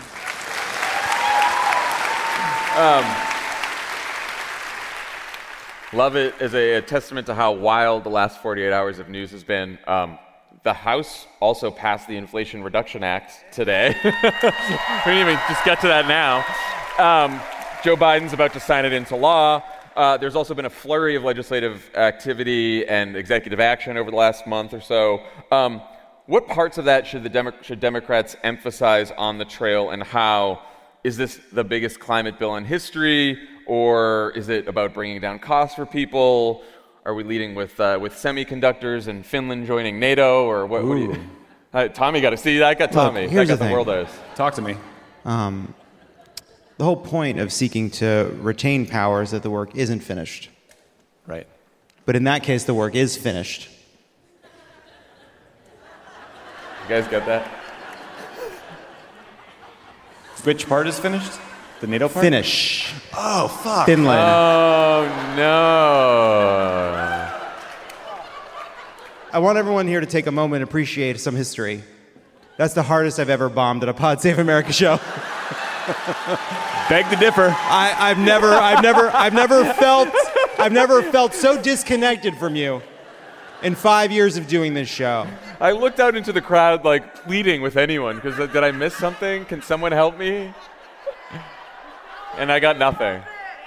Um, love it as a, a testament to how wild the last forty-eight hours of news has been. Um, The House also passed the Inflation Reduction Act today. We didn't even just get to that now. Um, Joe Biden's about to sign it into law. Uh, there's also been a flurry of legislative activity and executive action over the last month or so. Um, what parts of that should the Demo- should Democrats emphasize on the trail, and how? Is this the biggest climate bill in history, or is it about bringing down costs for people? Are we leading with uh, with semiconductors and Finland joining NATO, or what? what do you, uh, Tommy got to see. I got Tommy. Look, here's I got the, the, thing. world is. Talk to me. Um, the whole point of seeking to retain power is that the work isn't finished. Right. But in that case, the work is finished. You guys get that? Which part is finished? The NATO part? Finish. Oh, fuck. Finland. Oh, no. I want everyone here to take a moment and appreciate some history. That's the hardest I've ever bombed at a Pod Save America show. Beg to differ. I, I've never, I've never, I've never felt, I've never felt so disconnected from you in five years of doing this show. I looked out into the crowd, like, pleading with anyone, because uh, did I miss something? Can someone help me? And I got nothing.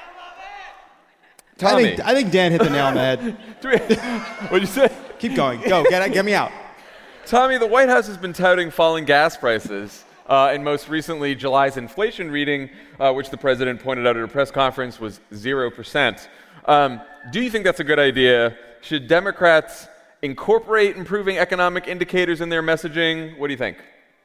Tommy. I think, I think Dan hit the nail on the head. What'd you say? Keep going. Go. Get, get me out. Tommy, the White House has been touting falling gas prices. Uh, and most recently, July's inflation reading, uh, which the president pointed out at a press conference, was zero percent. Um, do you think that's a good idea? Should Democrats incorporate improving economic indicators in their messaging? What do you think?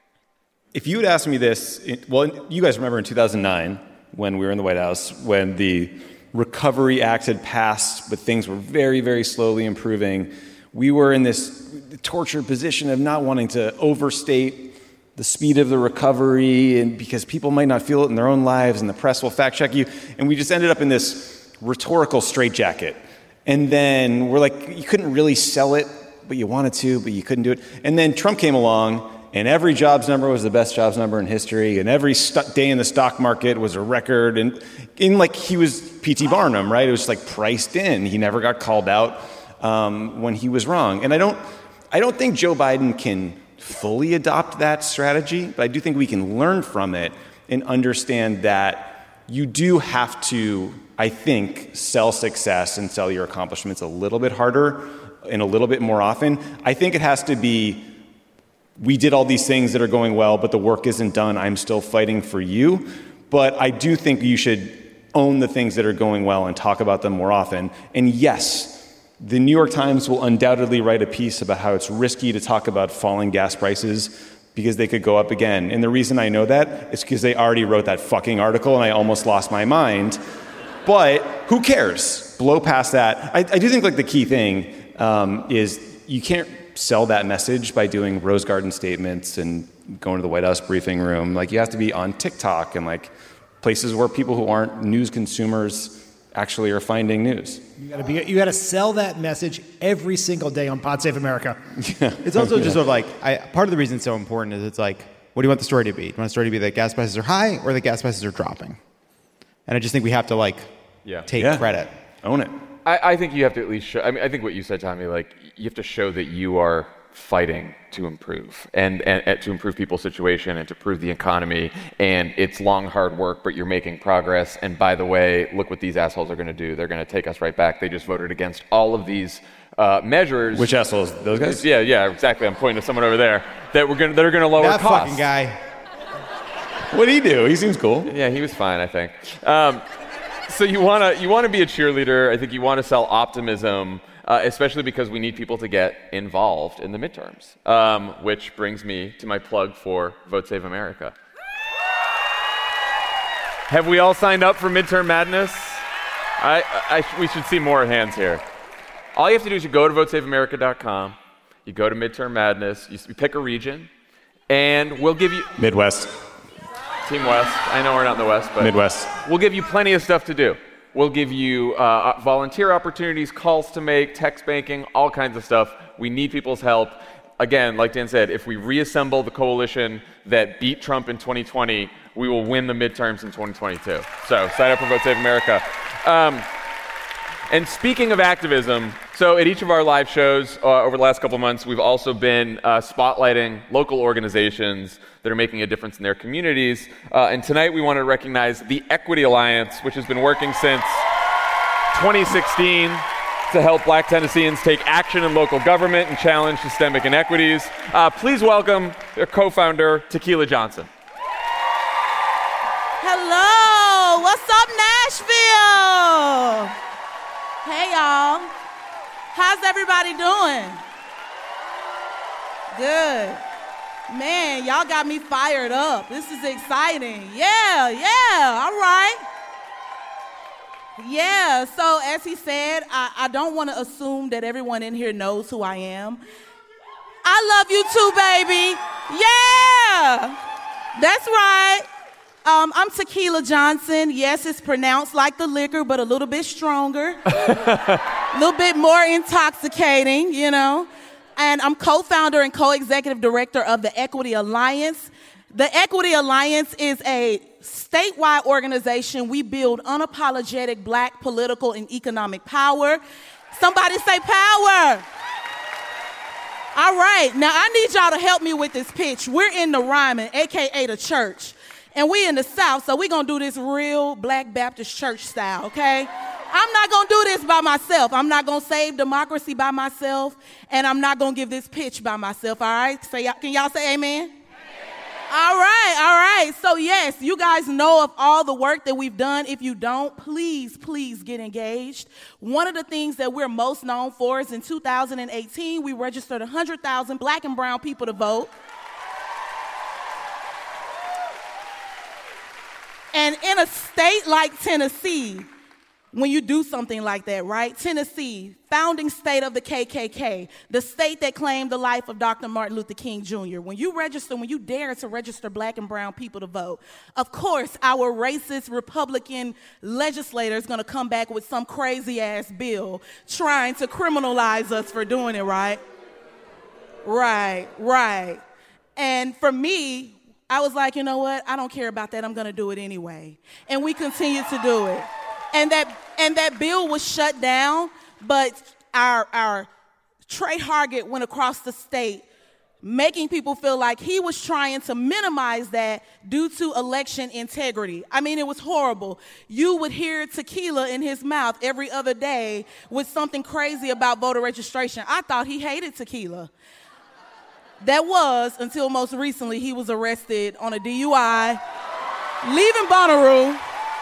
If you had asked me this, well, you guys remember in two thousand nine when we were in the White House, when the Recovery Act had passed, but things were very, very slowly improving. We were in this tortured position of not wanting to overstate the speed of the recovery, and because people might not feel it in their own lives, and the press will fact check you. And we just ended up in this rhetorical straitjacket. And then we're like, you couldn't really sell it, but you wanted to, but you couldn't do it. And then Trump came along, and every jobs number was the best jobs number in history, and every st- day in the stock market was a record. And in like he was P T Barnum, right? It was like priced in. He never got called out um, when he was wrong. And I don't, I don't think Joe Biden can fully adopt that strategy, but I do think we can learn from it and understand that you do have to, I think, sell success and sell your accomplishments a little bit harder and a little bit more often. I think it has to be, we did all these things that are going well, but the work isn't done. I'm still fighting for you. But I do think you should own the things that are going well and talk about them more often. And yes, the New York Times will undoubtedly write a piece about how it's risky to talk about falling gas prices because they could go up again. And the reason I know that is because they already wrote that fucking article and I almost lost my mind. But who cares? Blow past that. I, I do think like the key thing um, is you can't sell that message by doing Rose Garden statements and going to the White House briefing room. Like you have to be on TikTok and like places where people who aren't news consumers actually are finding news. You gotta be. You gotta sell that message every single day on Pod Save America. Yeah. It's also just sort of like, I, part of the reason it's so important is it's like, what do you want the story to be? Do you want the story to be that gas prices are high or that gas prices are dropping? And I just think we have to like yeah. take yeah. credit. Own it. I, I think you have to at least show, I mean, I think what you said, Tommy, like, you have to show that you are fighting to improve and, and, and to improve people's situation and to improve the economy. And it's long, hard work, but you're making progress. And by the way, look what these assholes are going to do. They're going to take us right back. They just voted against all of these uh, measures. Which assholes? Those guys? Yeah, yeah, exactly. I'm pointing to someone over there that we're going that are going to lower that costs. That fucking guy. What did he do? He seems cool. Yeah, he was fine, I think. Um, so you want to you want to be a cheerleader. I think you want to sell optimism. Uh, especially because we need people to get involved in the midterms, um, which brings me to my plug for Vote Save America. Have we all signed up for Midterm Madness? I, I, we should see more hands here. All you have to do is you go to vote save america dot com, you go to Midterm Madness, you, you pick a region, and we'll give you... Midwest. Team West. I know we're not in the West, but... Midwest. We'll give you plenty of stuff to do. We'll give you uh, volunteer opportunities, calls to make, text banking, all kinds of stuff. We need people's help. Again, like Dan said, if we reassemble the coalition that beat Trump in twenty twenty, we will win the midterms in twenty twenty-two. So sign up for Vote Save America. Um, and speaking of activism, so at each of our live shows uh, over the last couple months, we've also been uh, spotlighting local organizations that are making a difference in their communities. Uh, and tonight we want to recognize the Equity Alliance, which has been working since twenty sixteen to help Black Tennesseans take action in local government and challenge systemic inequities. Uh, please welcome their co-founder, Tequila Johnson. Hello, what's up, Nashville? Hey, y'all. How's everybody doing? Good. Man, y'all got me fired up. This is exciting. Yeah, yeah, all right. Yeah, so as he said, I, I don't want to assume that everyone in here knows who I am. I love you too, baby. Yeah, that's right. Um, I'm Tequila Johnson. Yes, it's pronounced like the liquor, but a little bit stronger, a little bit more intoxicating, you know. And I'm co-founder and co-executive director of the Equity Alliance. The Equity Alliance is a statewide organization. We build unapologetic Black political and economic power. Somebody say power. All right, now I need y'all to help me with this pitch. We're in the Ryman, A K A the church. And we in the South, so we're going to do this real Black Baptist church style, okay? I'm not going to do this by myself. I'm not going to save democracy by myself, and I'm not going to give this pitch by myself, all right? So y- can y'all say amen? Amen? All right, all right. So, yes, you guys know of all the work that we've done. If you don't, please, please get engaged. One of the things that we're most known for is in two thousand eighteen, we registered one hundred thousand Black and brown people to vote. And in a state like Tennessee, when you do something like that, right? Tennessee, founding state of the K K K, the state that claimed the life of Doctor Martin Luther King Junior When you register, when you dare to register Black and brown people to vote, of course, our racist Republican legislator is going to come back with some crazy-ass bill trying to criminalize us for doing it, right? Right, right. And for me, I was like, you know what? I don't care about that. I'm going to do it anyway. And we continued to do it. And that and that bill was shut down, but our our Trey Hargett went across the state, making people feel like he was trying to minimize that due to election integrity. I mean, it was horrible. You would hear tequila in his mouth every other day with something crazy about voter registration. I thought he hated tequila. That was until most recently he was arrested on a D U I, leaving Bonnaroo.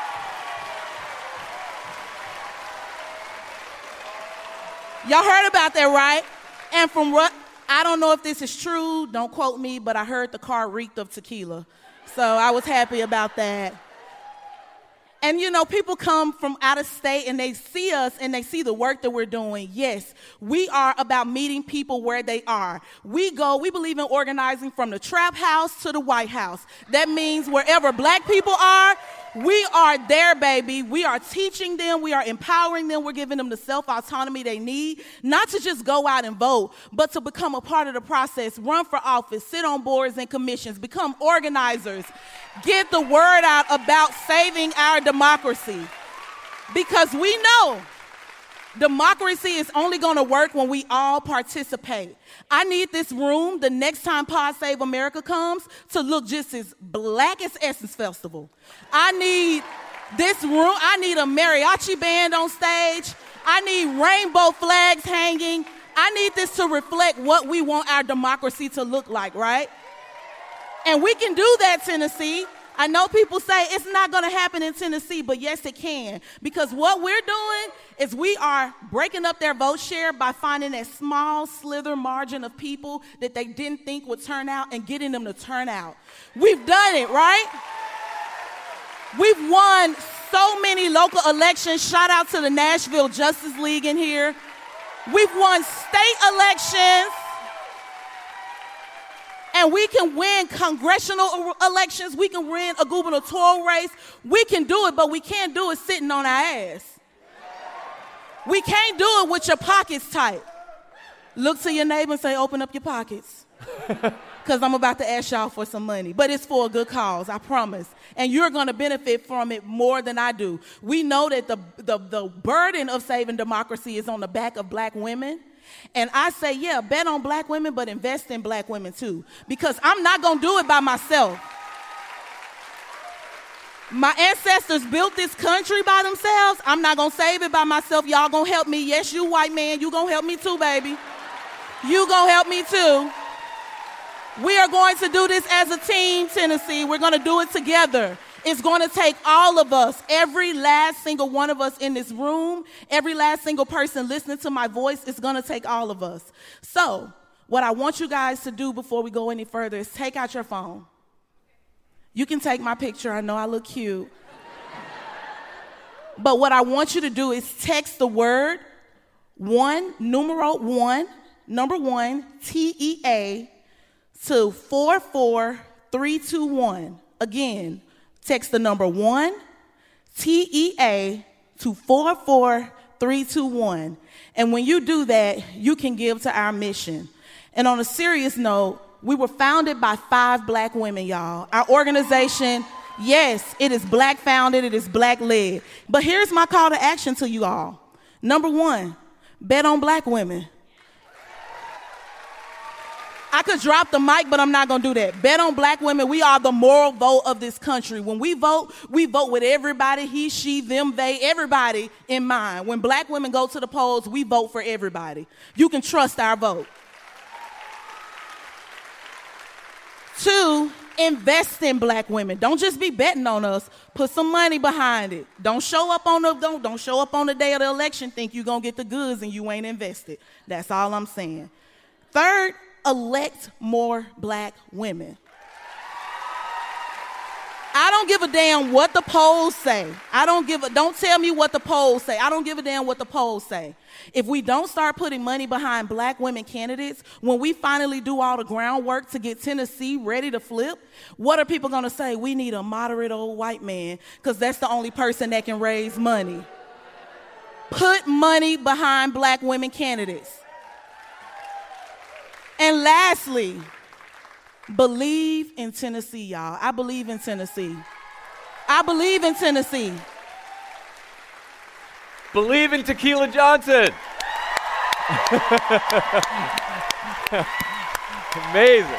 Y'all heard about that, right? And from what, I don't know if this is true, don't quote me, but I heard the car reeked of tequila. So I was happy about that. And, you know, people come from out of state and they see us and they see the work that we're doing. Yes, we are about meeting people where they are. We go, we believe in organizing from the trap house to the White House. That means wherever Black people are, we are there, baby. We are teaching them. We are empowering them. We're giving them the self-autonomy they need, not to just go out and vote, but to become a part of the process, run for office, sit on boards and commissions, become organizers, get the word out about saving our democracy. Because we know democracy is only going to work when we all participate. I need this room, the next time Pod Save America comes, to look just as black as Essence Festival. I need this room, I need a mariachi band on stage. I need rainbow flags hanging. I need this to reflect what we want our democracy to look like, right? And we can do that, Tennessee. I know people say it's not going to happen in Tennessee, but yes, it can. Because what we're doing is we are breaking up their vote share by finding that small slither margin of people that they didn't think would turn out and getting them to turn out. We've done it, right? We've won so many local elections. Shout out to the Nashville Justice League in here. We've won state elections. And we can win congressional elections. We can win a gubernatorial race. We can do it, but we can't do it sitting on our ass. We can't do it with your pockets tight. Look to your neighbor and say, open up your pockets. Because I'm about to ask y'all for some money. But it's for a good cause, I promise. And you're going to benefit from it more than I do. We know that the, the, the burden of saving democracy is on the back of Black women. And I say, yeah, bet on Black women, but invest in Black women too. Because I'm not going to do it by myself. My ancestors built this country by themselves. I'm not gonna save it by myself. Y'all gonna help me. Yes, you white man, you gonna help me too, baby. You gonna help me too. We are going to do this as a team, Tennessee. We're gonna do it together. It's gonna take all of us, every last single one of us in this room, every last single person listening to my voice, it's gonna take all of us. So, what I want you guys to do before we go any further is take out your phone. You can take my picture, I know I look cute. But what I want you to do is text the word one, numero one, number one, T E A, to four four three two one. Again, text the number one, T E A, to four four three two one. And when you do that, you can give to our mission. And on a serious note, we were founded by five black women, y'all. Our organization, yes, it is black founded, it is black led. But here's my call to action to you all. Number one, bet on black women. I could drop the mic, but I'm not gonna do that. Bet on black women. We are the moral vote of this country. When we vote, we vote with everybody, he, she, them, they, everybody in mind. When black women go to the polls, we vote for everybody. You can trust our vote. Two, invest in black women. Don't just be betting on us. Put some money behind it. Don't show up on the don't, don't show up on the day of the election, think you're gonna get the goods and you ain't invested. That's all I'm saying. Third, elect more black women. I don't give a damn what the polls say. I don't give a, don't tell me what the polls say. I don't give a damn what the polls say. If we don't start putting money behind black women candidates, when we finally do all the groundwork to get Tennessee ready to flip, what are people gonna say? We need a moderate old white man, because that's the only person that can raise money. Put money behind black women candidates. And lastly, believe in Tennessee, y'all. I believe in Tennessee. I believe in Tennessee. Believe in Tequila Johnson. Amazing.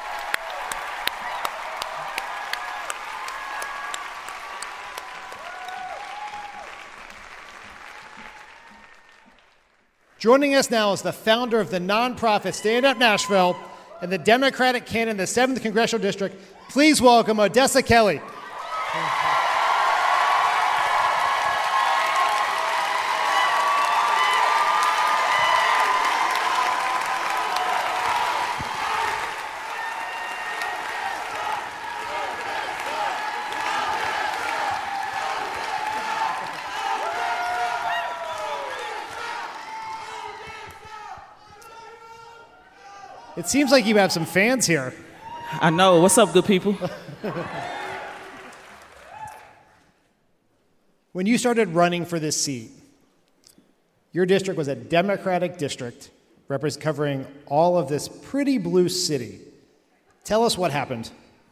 Joining us now is the founder of the nonprofit Stand Up Nashville and the Democratic candidate in the seventh Congressional District. Please welcome Odessa Kelly. It seems like you have some fans here. I know. What's up, good people? When you started running for this seat, your district was a Democratic district repres- covering all of this pretty blue city. Tell us what happened.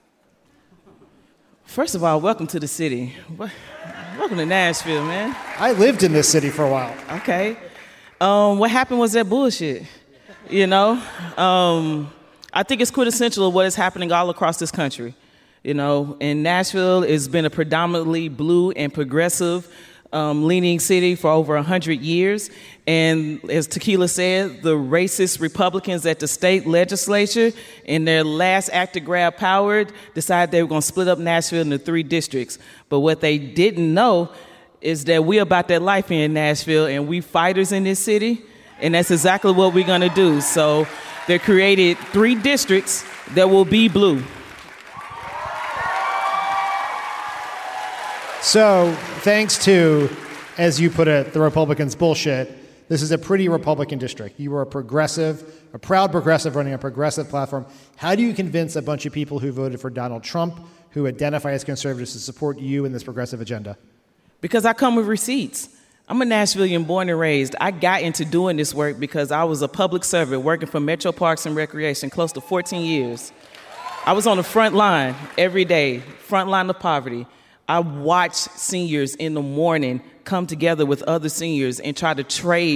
First of all, welcome to the city. Welcome to Nashville, man. I lived in this city for a while. Okay. Um, what happened was that bullshit. You know, um, I think it's quintessential of what is happening all across this country. You know, and Nashville has been a predominantly blue and progressive um, leaning city for over one hundred years. And as Tequila said, the racist Republicans at the state legislature, in their last act to grab power, decided they were going to split up Nashville into three districts. But what they didn't know is that we about that life here in Nashville, and we fighters in this city. And that's exactly what we're going to do. So they created three districts that will be blue. So thanks to, as you put it, the Republicans' bullshit, this is a pretty Republican district. You were a progressive, a proud progressive running a progressive platform. How do you convince a bunch of people who voted for Donald Trump, who identify as conservatives, to support you in this progressive agenda? Because I come with receipts. I'm a Nashvilleian born and raised. I got into doing this work because I was a public servant working for Metro Parks and Recreation close to fourteen years. I was on the front line every day, front line of poverty. I watched seniors in the morning come together with other seniors and try to trade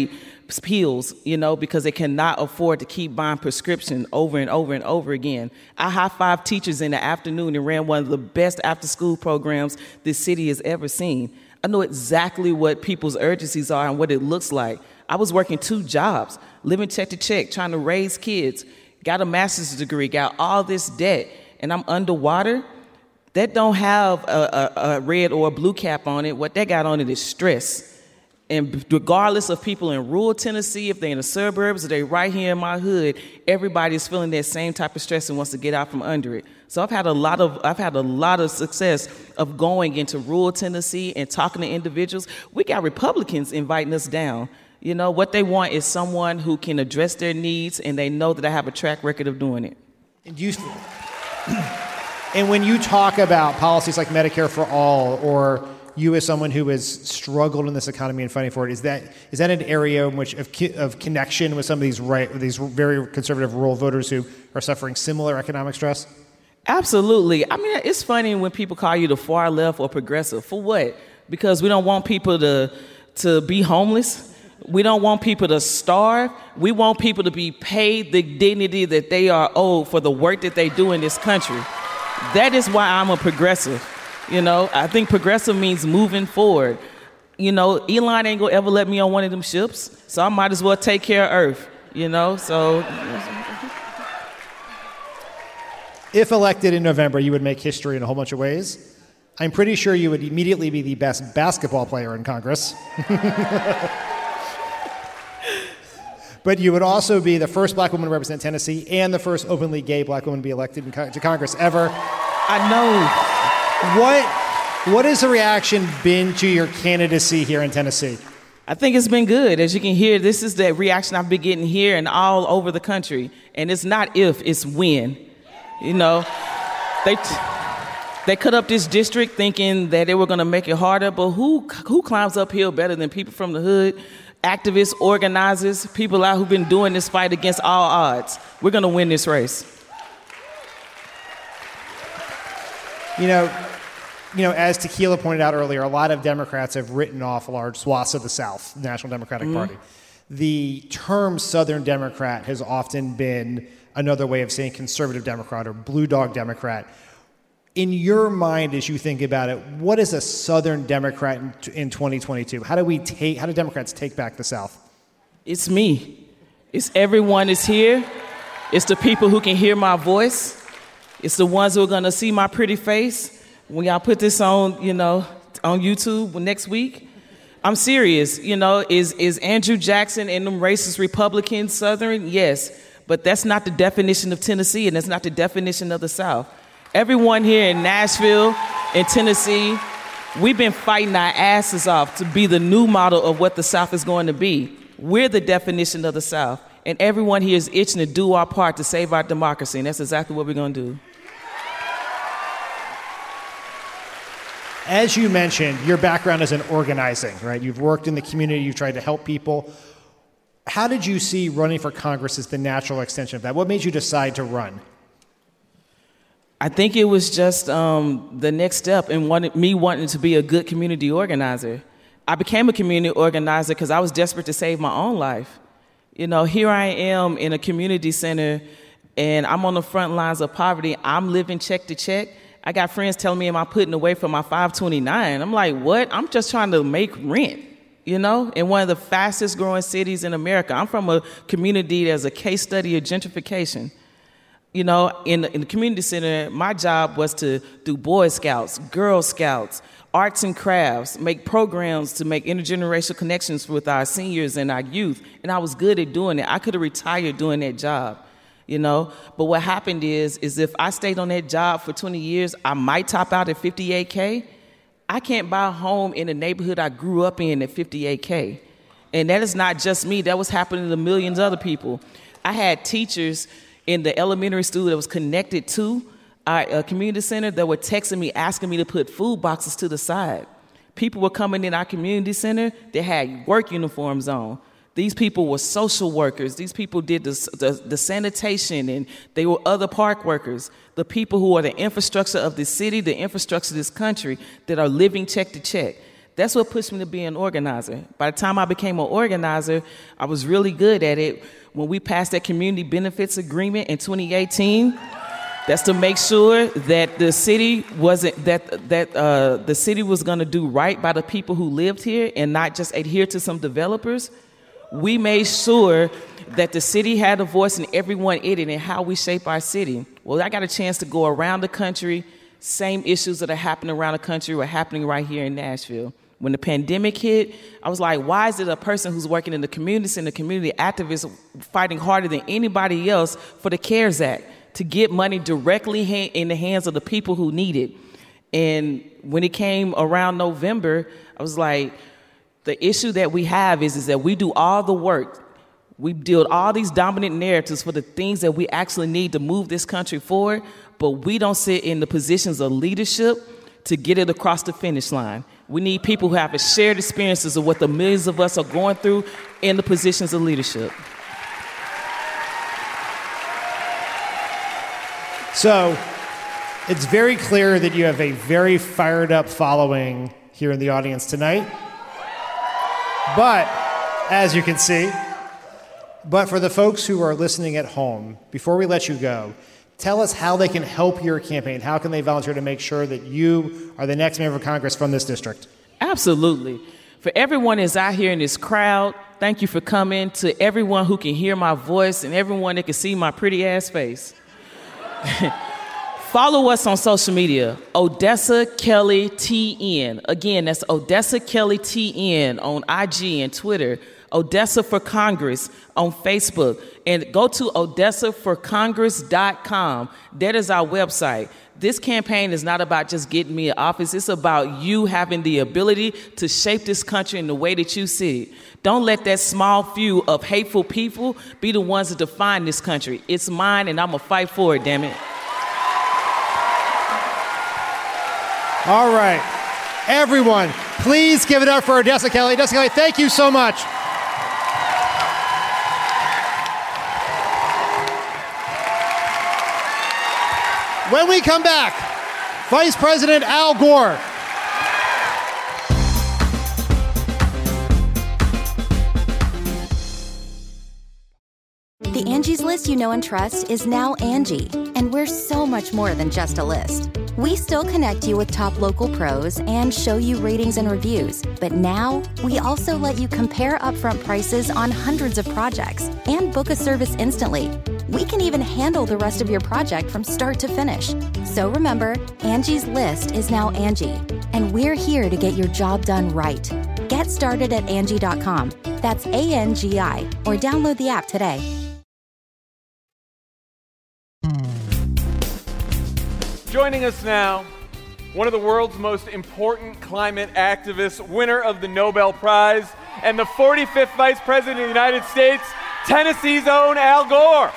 pills, you know, because they cannot afford to keep buying prescription over and over and over again. I high-fived teachers in the afternoon and ran one of the best after-school programs this city has ever seen. I know exactly what people's urgencies are and what it looks like. I was working two jobs, living check to check, trying to raise kids, got a master's degree, got all this debt, and I'm underwater. That don't have a, a, a red or a blue cap on it. What that got on it is stress. And regardless of people in rural Tennessee, if they're in the suburbs or they're right here in my hood, everybody's feeling that same type of stress and wants to get out from under it. So I've had a lot of I've had a lot of success of going into rural Tennessee and talking to individuals. We got Republicans inviting us down. You know, what they want is someone who can address their needs, and they know that I have a track record of doing it. And you, and when you talk about policies like Medicare for All, or you as someone who has struggled in this economy and fighting for it, is that is that an area in which of, of connection with some of these right, these very conservative rural voters who are suffering similar economic stress? Absolutely. I mean, it's funny when people call you the far left or progressive. For what? Because we don't want people to to be homeless. We don't want people to starve. We want people to be paid the dignity that they are owed for the work that they do in this country. That is why I'm a progressive. You know, I think progressive means moving forward. You know, Elon ain't gonna ever let me on one of them ships, so I might as well take care of Earth, you know, so. If elected in November, you would make history in a whole bunch of ways. I'm pretty sure you would immediately be the best basketball player in Congress. But you would also be the first black woman to represent Tennessee and the first openly gay black woman to be elected in co- to Congress ever. I know. What, what has the reaction been to your candidacy here in Tennessee? I think it's been good. As you can hear, this is the reaction I've been getting here and all over the country. And it's not if, it's when. You know, they t- they cut up this district thinking that they were going to make it harder, but who who climbs uphill better than people from the hood? Activists, organizers, people out who've been doing this fight against all odds. We're going to win this race. You know, you know, as Tequila pointed out earlier, a lot of Democrats have written off large swaths of the South, the National Democratic mm-hmm. Party. The term Southern Democrat has often been another way of saying conservative Democrat or blue dog Democrat. In your mind, as you think about it, what is a Southern Democrat in, in twenty twenty-two? How do we take? How do Democrats take back the South? It's me. It's everyone is here. It's the people who can hear my voice. It's the ones who are going to see my pretty face when y'all put this on, you know, on YouTube next week. I'm serious. You know, is is Andrew Jackson and them racist Republicans Southern? Yes, but that's not the definition of Tennessee, and that's not the definition of the South. Everyone here in Nashville, in Tennessee, we've been fighting our asses off to be the new model of what the South is going to be. We're the definition of the South, and everyone here is itching to do our part to save our democracy, and that's exactly what we're going to do. As you mentioned, your background is in organizing, right? You've worked in the community, you've tried to help people. How did you see running for Congress as the natural extension of that? What made you decide to run? I think it was just um, the next step in wanted, me wanting to be a good community organizer. I became a community organizer because I was desperate to save my own life. You know, here I am in a community center, and I'm on the front lines of poverty. I'm living check to check. I got friends telling me, am I putting away for my five twenty-nine? I'm like, what? I'm just trying to make rent, you know, in one of the fastest growing cities in America. I'm from a community that's a case study of gentrification. You know, in the, in the community center, my job was to do Boy Scouts, Girl Scouts, arts and crafts, make programs to make intergenerational connections with our seniors and our youth. And I was good at doing it. I could have retired doing that job, you know. But what happened is, is if I stayed on that job for twenty years, I might top out at fifty-eight K. I can't buy a home in the neighborhood I grew up in at fifty-eight K. And that is not just me. That was happening to millions of other people. I had teachers in the elementary school that was connected to our uh, community center that were texting me, asking me to put food boxes to the side. People were coming in our community center that had work uniforms on. These people were social workers. These people did the, the, the sanitation, and they were other park workers. The people who are the infrastructure of this city, the infrastructure of this country, that are living check to check. That's what pushed me to be an organizer. By the time I became an organizer, I was really good at it. When we passed that community benefits agreement in twenty eighteen, that's to make sure that the city wasn't that that uh, the city was going to do right by the people who lived here and not just adhere to some developers. We made sure that the city had a voice in everyone in it and how we shape our city. Well, I got a chance to go around the country. Same issues that are happening around the country were happening right here in Nashville. When the pandemic hit, I was like, why is it a person who's working in the community and the community activist fighting harder than anybody else for the CARES Act to get money directly ha- in the hands of the people who need it? And when it came around November, I was like, the issue that we have is, is that we do all the work. We build all these dominant narratives for the things that we actually need to move this country forward, but we don't sit in the positions of leadership to get it across the finish line. We need people who have a shared experiences of what the millions of us are going through in the positions of leadership. So it's very clear that you have a very fired up following here in the audience tonight. But, as you can see, but for the folks who are listening at home, before we let you go, tell us how they can help your campaign. How can they volunteer to make sure that you are the next member of Congress from this district? Absolutely. For everyone that's out here in this crowd, thank you for coming. To everyone who can hear my voice and everyone that can see my pretty ass face. Follow us on social media, Odessa Kelly T N. Again, that's Odessa Kelly T N on I G and Twitter. Odessa for Congress on Facebook. And go to odessa for congress dot com. That is our website. This campaign is not about just getting me in office. It's about you having the ability to shape this country in the way that you see it. Don't let that small few of hateful people be the ones that define this country. It's mine, and I'm going to fight for it, damn it. All right. Everyone, please give it up for Odessa Kelly. Odessa Kelly, thank you so much. When we come back, Vice President Al Gore. The Angie's List you know and trust is now Angie, and we're so much more than just a list. We still connect you with top local pros and show you ratings and reviews, but now we also let you compare upfront prices on hundreds of projects and book a service instantly. We can even handle the rest of your project from start to finish. So remember, Angie's List is now Angie, and we're here to get your job done right. Get started at Angie dot com. That's A N G I, or download the app today. Joining us now, one of the world's most important climate activists, winner of the Nobel Prize, and the forty-fifth Vice President of the United States, Tennessee's own Al Gore.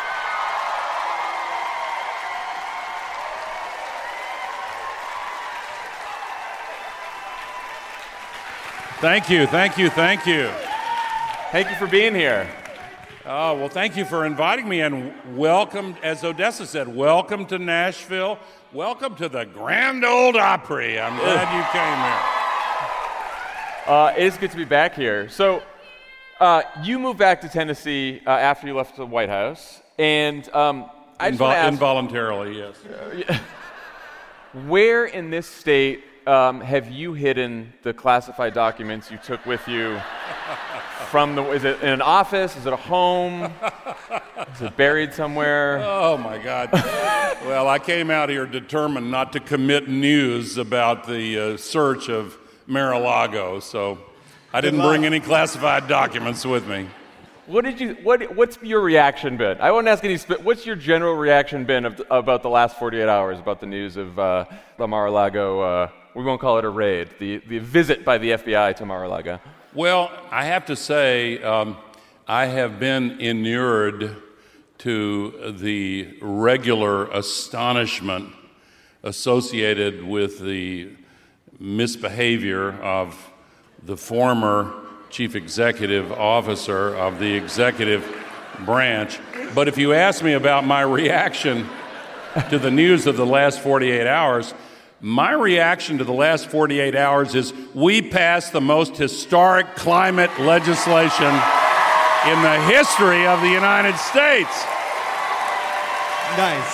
Thank you, thank you, thank you. Thank you for being here. Oh, well, thank you for inviting me, and welcome, as Odessa said, welcome to Nashville. Welcome to the Grand Ole Opry. I'm glad you came here. Uh, it is good to be back here. So, uh, you moved back to Tennessee uh, after you left the White House, and um, I just Invol- want to ask, involuntarily, yes. Uh, where in this state um, have you hidden the classified documents you took with you? From the, is it in an office? Is it a home? Is it buried somewhere? Oh, my God. Well, I came out here determined not to commit news about the uh, search of Mar-a-Lago, so I didn't bring any classified documents with me. What did you? What? What's your reaction been? I won't ask any. What's your general reaction been of, about the last forty-eight hours about the news of uh, the Mar-a-Lago? Uh, we won't call it a raid. The the visit by the F B I to Mar-a-Lago. Well, I have to say, um, I have been inured to the regular astonishment associated with the misbehavior of the former chief executive officer of the executive branch. But if you ask me about my reaction to the news of the last forty-eight hours, My reaction to the last forty-eight hours is we passed the most historic climate legislation in the history of the United States. Nice.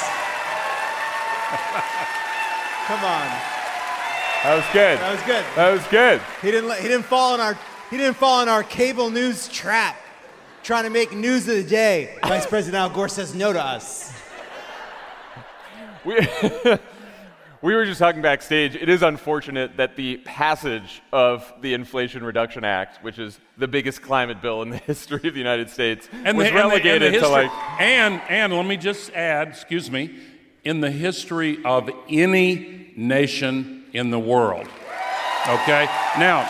Come on. That was good. That was good. That was good. He didn't. He didn't fall in our. He didn't fall in our cable news trap, trying to make news of the day. Vice President Al Gore says no to us. We, we were just talking backstage. It is unfortunate that the passage of the Inflation Reduction Act, which is the biggest climate bill in the history of the United States, and was the, and relegated the, and the history, to like. And and let me just add, excuse me, in the history of any nation in the world. Okay? Now,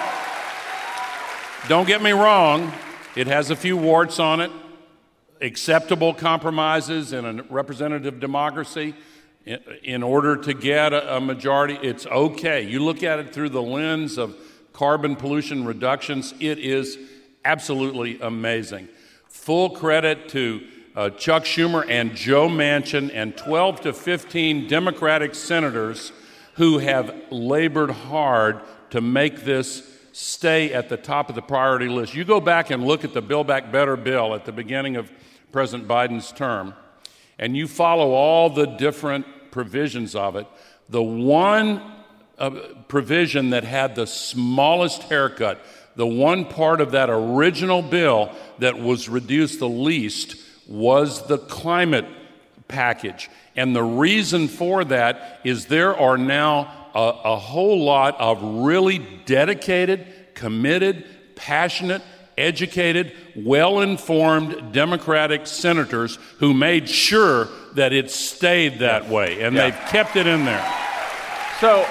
don't get me wrong, it has a few warts on it, acceptable compromises in a representative democracy. In, in order to get a, a majority, it's okay. You look at it through the lens of carbon pollution reductions, it is absolutely amazing. Full credit to uh, Chuck Schumer and Joe Manchin and twelve to fifteen Democratic senators who have labored hard to make this stay at the top of the priority list. You go back and look at the Build Back Better bill at the beginning of President Biden's term, and you follow all the different provisions of it. The one uh, provision that had the smallest haircut, the one part of that original bill that was reduced the least, was the climate package. And the reason for that is there are now a, a whole lot of really dedicated, committed, passionate, educated, well-informed Democratic senators who made sure that it stayed that way, and yeah. they've kept it in there. So,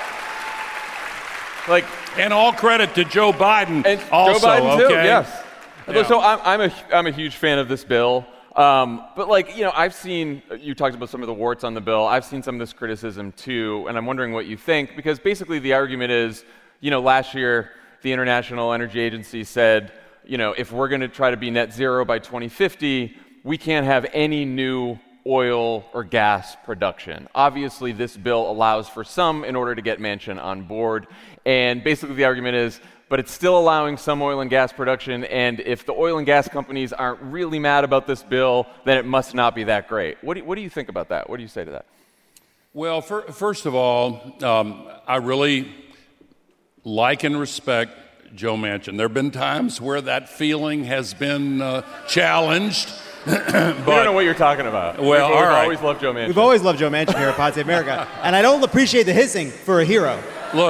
like, and all credit to Joe Biden. And also, Joe Biden okay? too. Yes. Yeah. So I'm, I'm a I'm a huge fan of this bill. Um, but like, you know, I've seen, you talked about some of the warts on the bill. I've seen some of this criticism too, and I'm wondering what you think, because basically the argument is, you know, last year the International Energy Agency said, you know, if we're going to try to be net zero by twenty fifty, we can't have any new oil or gas production. Obviously, this bill allows for some in order to get Manchin on board. And basically the argument is, but it's still allowing some oil and gas production, and if the oil and gas companies aren't really mad about this bill, then it must not be that great. What do you, what do you think about that? What do you say to that? Well, for, first of all, um, I really like and respect Joe Manchin. There have been times where that feeling has been uh, challenged. but, we don't know what you're talking about. Well, we've, all we've right. always loved Joe Manchin. We've always loved Joe Manchin here at Pod Save America, and I don't appreciate the hissing for a hero. Look,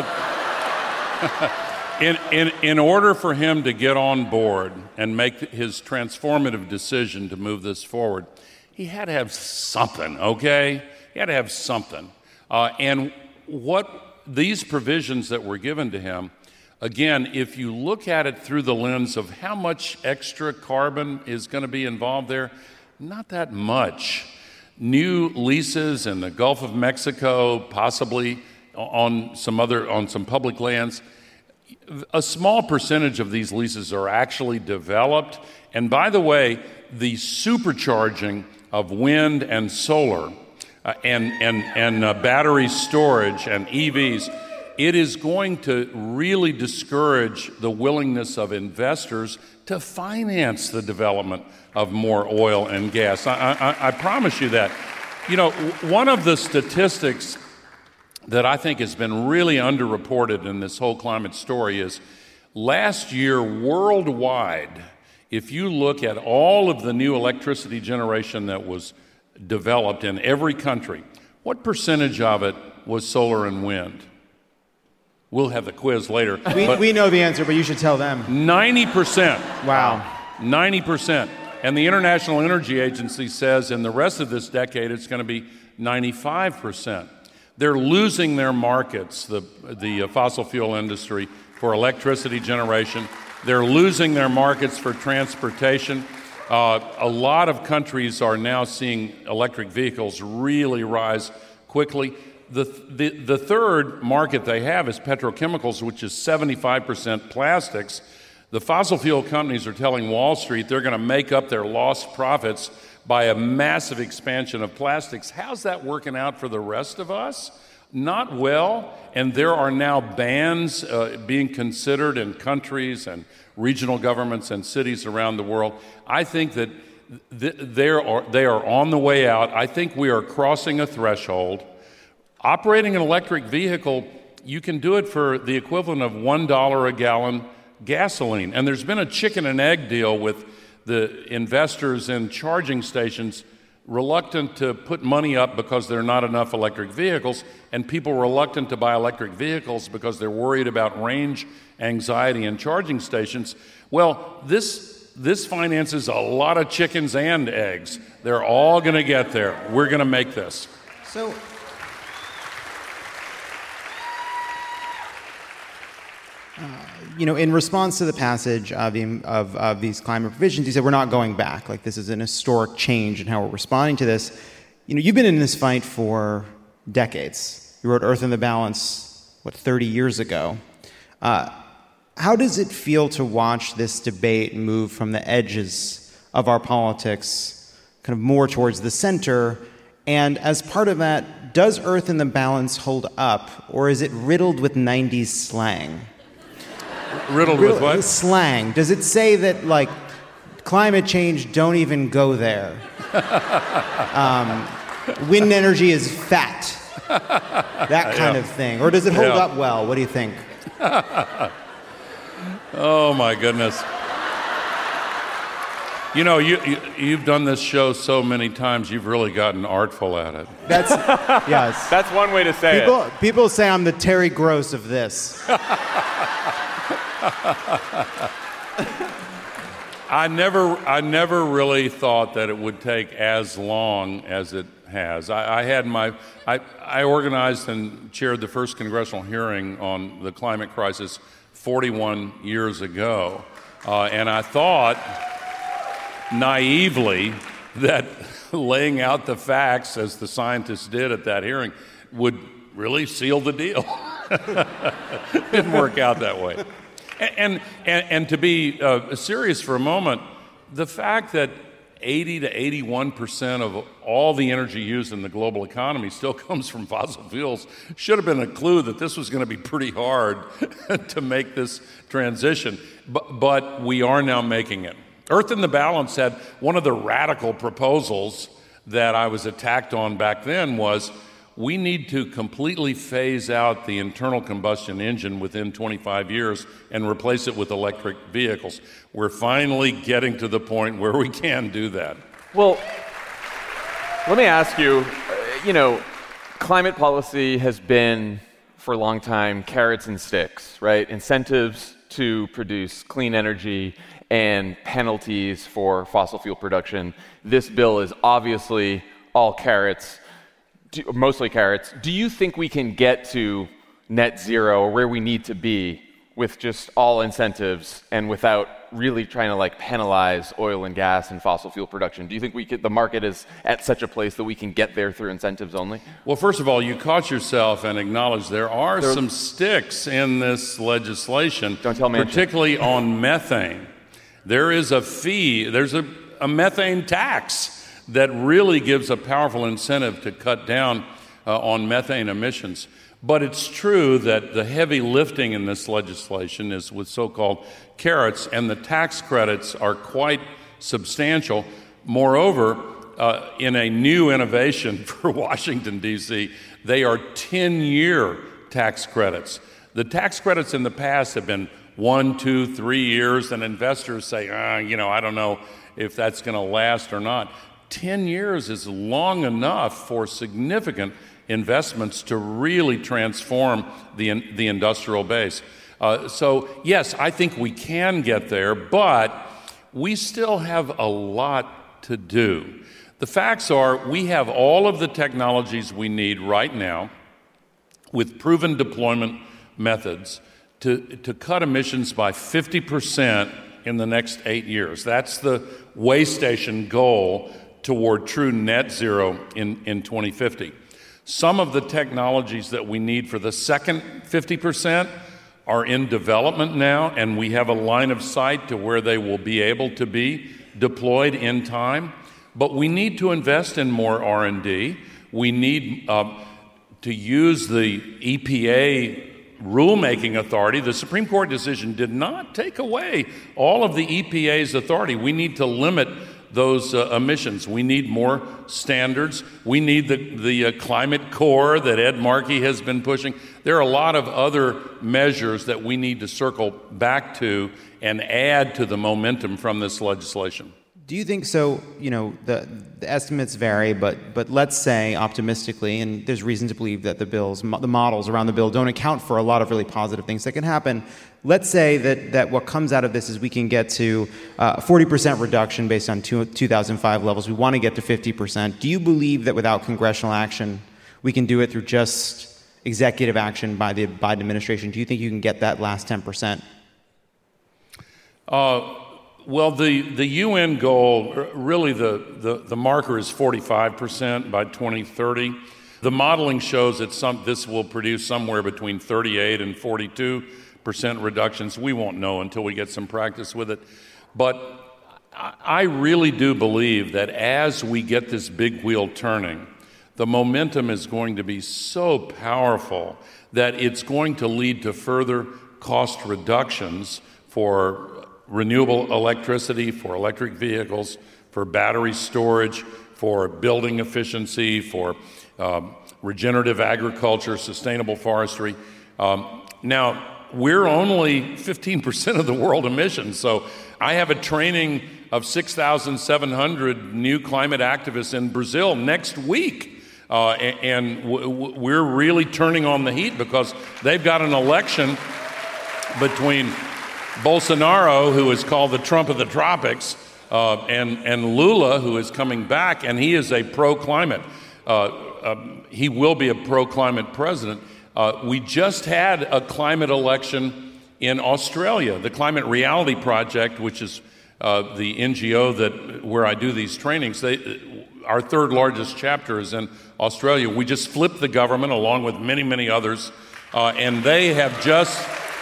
in, in, in order for him to get on board and make his transformative decision to move this forward, he had to have something, okay? He had to have something. Uh, and what these provisions that were given to him, again, if you look at it through the lens of how much extra carbon is going to be involved there, not that much. New leases in the Gulf of Mexico, possibly on some other, on some public lands. A small percentage of these leases are actually developed. And by the way, the supercharging of wind and solar uh, and, and, and uh, battery storage and E Vs, it is going to really discourage the willingness of investors to finance the development of more oil and gas. I, I, I promise you that. You know, one of the statistics that I think has been really underreported in this whole climate story is last year worldwide, if you look at all of the new electricity generation that was developed in every country, what percentage of it was solar and wind? We'll have the quiz later. We, we know the answer, but you should tell them. ninety percent. Wow. ninety percent. And the International Energy Agency says in the rest of this decade it's going to be ninety-five percent. They're losing their markets, the, the uh, fossil fuel industry, for electricity generation. They're losing their markets for transportation. Uh, a lot of countries are now seeing electric vehicles really rise quickly. The, the, the third market they have is petrochemicals, which is seventy-five percent plastics. The fossil fuel companies are telling Wall Street they're going to make up their lost profits by a massive expansion of plastics. How's that working out for the rest of us? Not well, and there are now bans uh, being considered in countries and regional governments and cities around the world. I think that th- they are, they are on the way out. I think we are crossing a threshold. Operating an electric vehicle, you can do it for the equivalent of one dollar a gallon gasoline. And there's been a chicken and egg deal with the investors in charging stations reluctant to put money up because there are not enough electric vehicles, and people reluctant to buy electric vehicles because they're worried about range anxiety in charging stations. Well, this this finances a lot of chickens and eggs. They're all going to get there. We're going to make this. So, uh, you know, in response to the passage of, the, of, of these climate provisions, you said we're not going back. Like, this is an historic change in how we're responding to this. You know, you've been in this fight for decades. You wrote Earth in the Balance, what, thirty years ago. Uh, how does it feel to watch this debate move from the edges of our politics kind of more towards the center? And as part of that, does Earth in the Balance hold up, or is it riddled with nineties slang? Riddled with what? Slang. Does it say that, like, climate change, don't even go there? um, wind energy is fat. That kind Yeah. of thing. Or does it hold Yeah. up well? What do you think? Oh, my goodness. You know, you, you, you've done this show so many times, you've really gotten artful at it. That's, yes. That's one way to say people, it. People say I'm the Terry Gross of this. I never, I never really thought that it would take as long as it has. I, I had my, I, I organized and chaired the first congressional hearing on the climate crisis forty-one years ago, uh, and I thought naively that laying out the facts, as the scientists did at that hearing, would really seal the deal. It didn't work out that way. And, and, and to be uh, serious for a moment, the fact that eighty to eighty-one percent of all the energy used in the global economy still comes from fossil fuels should have been a clue that this was going to be pretty hard to make this transition. But, but we are now making it. Earth in the Balance had one of the radical proposals that I was attacked on back then was we need to completely phase out the internal combustion engine within twenty-five years and replace it with electric vehicles. We're finally getting to the point where we can do that. Well, let me ask you, uh, you know, climate policy has been, for a long time, carrots and sticks, right? Incentives to produce clean energy and penalties for fossil fuel production. This bill is obviously all carrots. Do, mostly carrots. Do you think we can get to net zero, or where we need to be, with just all incentives and without really trying to like penalize oil and gas and fossil fuel production? Do you think we could, the market is at such a place that we can get there through incentives only? Well, first of all, you caught yourself and acknowledged there are There- some sticks in this legislation, Don't tell me. particularly on methane. There is a fee, there's a, a methane tax that really gives a powerful incentive to cut down uh, on methane emissions. But it's true that the heavy lifting in this legislation is with so-called carrots, and the tax credits are quite substantial. Moreover, uh, in a new innovation for Washington, D C, they are ten-year tax credits. The tax credits in the past have been one, two, three years, and investors say, ah, you know, I don't know if that's going to last or not. ten years is long enough for significant investments to really transform the, the industrial base. Uh, so, yes, I think we can get there, but we still have a lot to do. The facts are we have all of the technologies we need right now with proven deployment methods to, to cut emissions by fifty percent in the next eight years. That's the way station goal toward true net zero in, in twenty fifty. Some of the technologies that we need for the second fifty percent are in development now, and we have a line of sight to where they will be able to be deployed in time. But we need to invest in more R and D. We need uh, to use the E P A rulemaking authority. The Supreme Court decision did not take away all of the E P A's authority. We need to limit those uh, emissions. We need more standards. We need the, the uh, climate core that Ed Markey has been pushing. There are a lot of other measures that we need to circle back to and add to the momentum from this legislation. Do you think so? You know, the, the estimates vary, but but let's say optimistically, and there's reason to believe that the bills, the models around the bill don't account for a lot of really positive things that can happen. Let's say that, that what comes out of this is we can get to uh, a forty percent reduction based on two, two thousand five levels. We want to get to fifty percent. Do you believe that without congressional action, we can do it through just executive action by the Biden administration? Do you think you can get that last ten percent? Uh, well, the, the U N goal, really the, the, the marker is forty-five percent by twenty thirty. The modeling shows that some, this will produce somewhere between thirty-eight and forty-two percent reductions. We won't know until we get some practice with it. But I really do believe that as we get this big wheel turning, the momentum is going to be so powerful that it's going to lead to further cost reductions for renewable electricity, for electric vehicles, for battery storage, for building efficiency, for um, regenerative agriculture, sustainable forestry. Um, now, we're only fifteen percent of the world emissions, so I have a training of six thousand seven hundred new climate activists in Brazil next week. Uh, and w- w- we're really turning on the heat because they've got an election between Bolsonaro, who is called the Trump of the tropics, uh, and, and Lula, who is coming back, and he is a pro-climate. Uh, um, he will be a pro-climate president. Uh, we just had a climate election in Australia. The Climate Reality Project, which is uh, the N G O that where I do these trainings, they, our third largest chapter is in Australia. We just flipped the government along with many, many others, uh, and they have just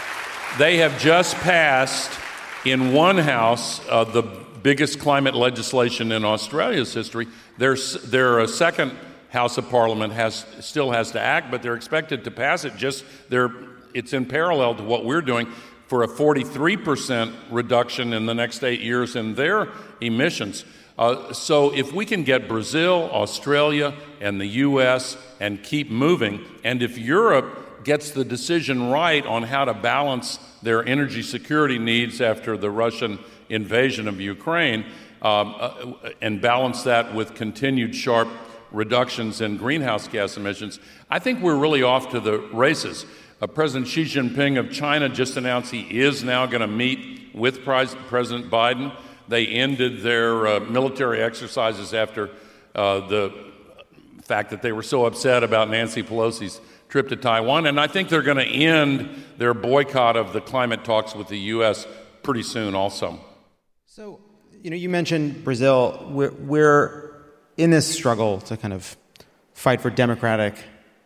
they have just passed in one house uh, the biggest climate legislation in Australia's history. There's their uh, second House of Parliament has still has to act, but they're expected to pass it. Just they're it's in parallel to what we're doing for a forty-three percent reduction in the next eight years in their emissions. Uh, so if we can get Brazil, Australia, and the U S and keep moving, and if Europe gets the decision right on how to balance their energy security needs after the Russian invasion of Ukraine, um, uh, and balance that with continued sharp reductions in greenhouse gas emissions, I think we're really off to the races. Uh, President Xi Jinping of China just announced he is now going to meet with Pres- President Biden. They ended their uh, military exercises after uh, the fact that they were so upset about Nancy Pelosi's trip to Taiwan, and I think they're going to end their boycott of the climate talks with the U S pretty soon also. So, you know, you mentioned Brazil. We're, we're in this struggle to kind of fight for democratic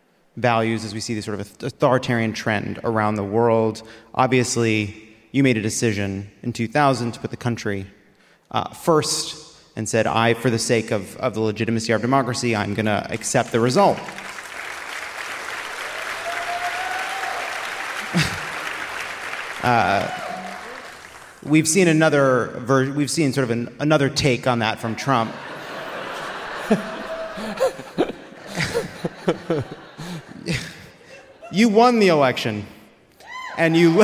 values as we see this sort of authoritarian trend around the world. Obviously, you made a decision in two thousand to put the country uh, first and said, I, for the sake of, of the legitimacy of democracy, I'm going to accept the result. uh, we've seen another ver- we've seen sort of an, another take on that from Trump. You won the election, and you